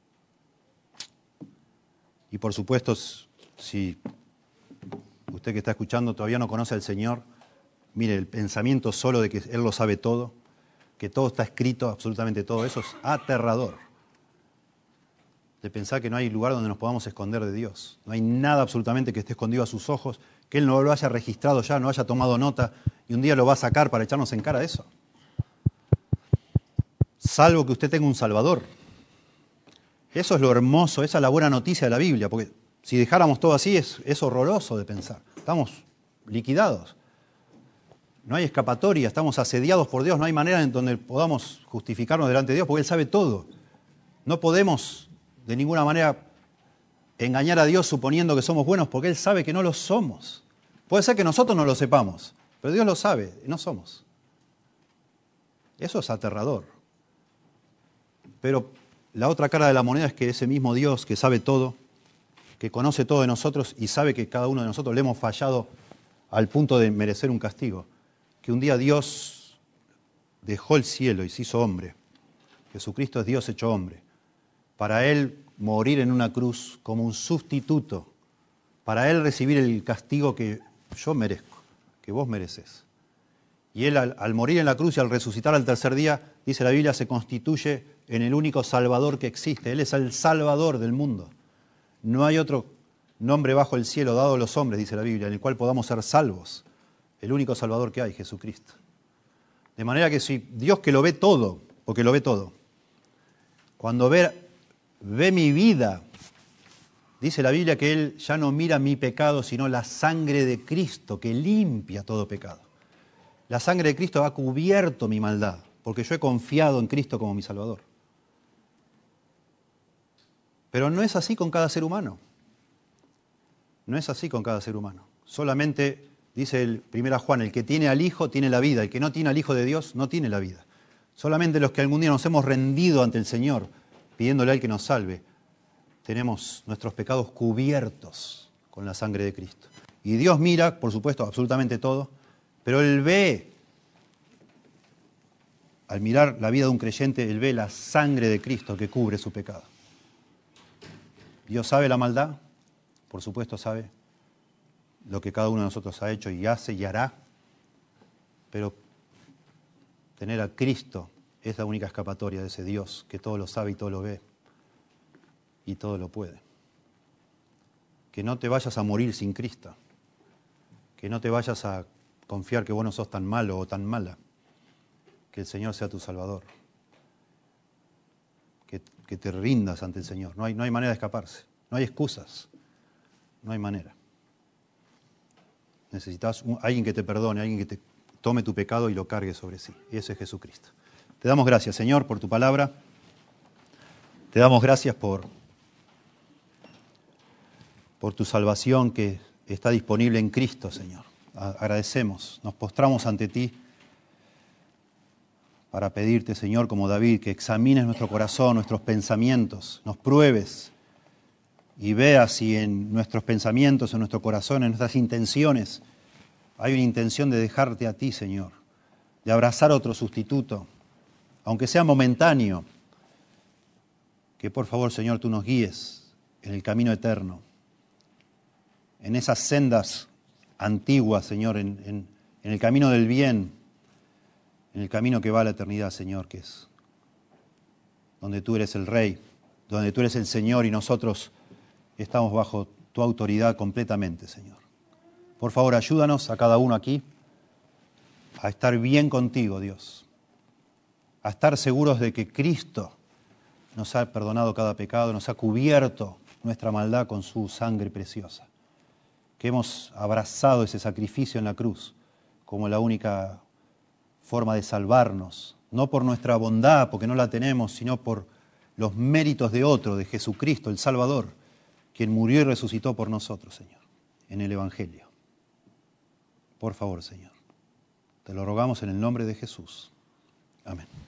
Y por supuesto, si usted que está escuchando todavía no conoce al Señor, mire, el pensamiento solo de que Él lo sabe todo, que todo está escrito, absolutamente todo, eso es aterrador. De pensar que no hay lugar donde nos podamos esconder de Dios. No hay nada absolutamente que esté escondido a sus ojos, que Él no lo haya registrado ya, no haya tomado nota, y un día lo va a sacar para echarnos en cara de eso. Salvo que usted tenga un Salvador. Eso es lo hermoso, esa es la buena noticia de la Biblia, porque si dejáramos todo así es, es horroroso de pensar. Estamos liquidados. No hay escapatoria, estamos asediados por Dios, no hay manera en donde podamos justificarnos delante de Dios, porque Él sabe todo. No podemos de ninguna manera engañar a Dios suponiendo que somos buenos, porque Él sabe que no lo somos. Puede ser que nosotros no lo sepamos, pero Dios lo sabe, no somos. Eso es aterrador. Pero la otra cara de la moneda es que ese mismo Dios que sabe todo, que conoce todo de nosotros y sabe que cada uno de nosotros le hemos fallado al punto de merecer un castigo, que un día Dios dejó el cielo y se hizo hombre. Jesucristo es Dios hecho hombre. Para Él morir en una cruz como un sustituto, para Él recibir el castigo que yo merezco, que vos mereces. Y Él al, al morir en la cruz y al resucitar al tercer día, dice la Biblia, se constituye en el único Salvador que existe. Él es el Salvador del mundo. No hay otro nombre bajo el cielo dado a los hombres, dice la Biblia, en el cual podamos ser salvos. El único Salvador que hay, Jesucristo. De manera que si Dios, que lo ve todo, porque lo ve todo, cuando ve, ve mi vida, dice la Biblia que Él ya no mira mi pecado, sino la sangre de Cristo, que limpia todo pecado. La sangre de Cristo ha cubierto mi maldad, porque yo he confiado en Cristo como mi Salvador. Pero no es así con cada ser humano. No es así con cada ser humano. Solamente, dice el primero Juan, el que tiene al Hijo tiene la vida. El que no tiene al Hijo de Dios no tiene la vida. Solamente los que algún día nos hemos rendido ante el Señor, pidiéndole a Él que nos salve, tenemos nuestros pecados cubiertos con la sangre de Cristo. Y Dios mira, por supuesto, absolutamente todo, pero Él ve, al mirar la vida de un creyente, Él ve la sangre de Cristo que cubre su pecado. Dios sabe la maldad, por supuesto sabe lo que cada uno de nosotros ha hecho y hace y hará, pero tener a Cristo es la única escapatoria de ese Dios que todo lo sabe y todo lo ve y todo lo puede. Que no te vayas a morir sin Cristo, que no te vayas a confiar que vos no sos tan malo o tan mala, que el Señor sea tu Salvador, que, que te rindas ante el Señor. No hay, no hay manera de escaparse, no hay excusas, no hay manera. Necesitas un, alguien que te perdone, alguien que te tome tu pecado y lo cargue sobre sí. Y ese es Jesucristo. Te damos gracias, Señor, por tu palabra. Te damos gracias por, por tu salvación que está disponible en Cristo, Señor. Agradecemos, nos postramos ante ti para pedirte, Señor, como David, que examines nuestro corazón, nuestros pensamientos, nos pruebes y vea si en nuestros pensamientos, en nuestro corazón, en nuestras intenciones, hay una intención de dejarte a ti, Señor, de abrazar otro sustituto, aunque sea momentáneo, que por favor, Señor, tú nos guíes en el camino eterno, en esas sendas antiguas, Señor, en, en, en el camino del bien, en el camino que va a la eternidad, Señor, que es donde tú eres el Rey, donde tú eres el Señor y nosotros estamos bajo tu autoridad completamente, Señor. Por favor, ayúdanos a cada uno aquí a estar bien contigo, Dios, a estar seguros de que Cristo nos ha perdonado cada pecado, nos ha cubierto nuestra maldad con su sangre preciosa, que hemos abrazado ese sacrificio en la cruz como la única forma de salvarnos, no por nuestra bondad, porque no la tenemos, sino por los méritos de otro, de Jesucristo, el Salvador, quien murió y resucitó por nosotros, Señor, en el Evangelio. Por favor, Señor, te lo rogamos en el nombre de Jesús. Amén.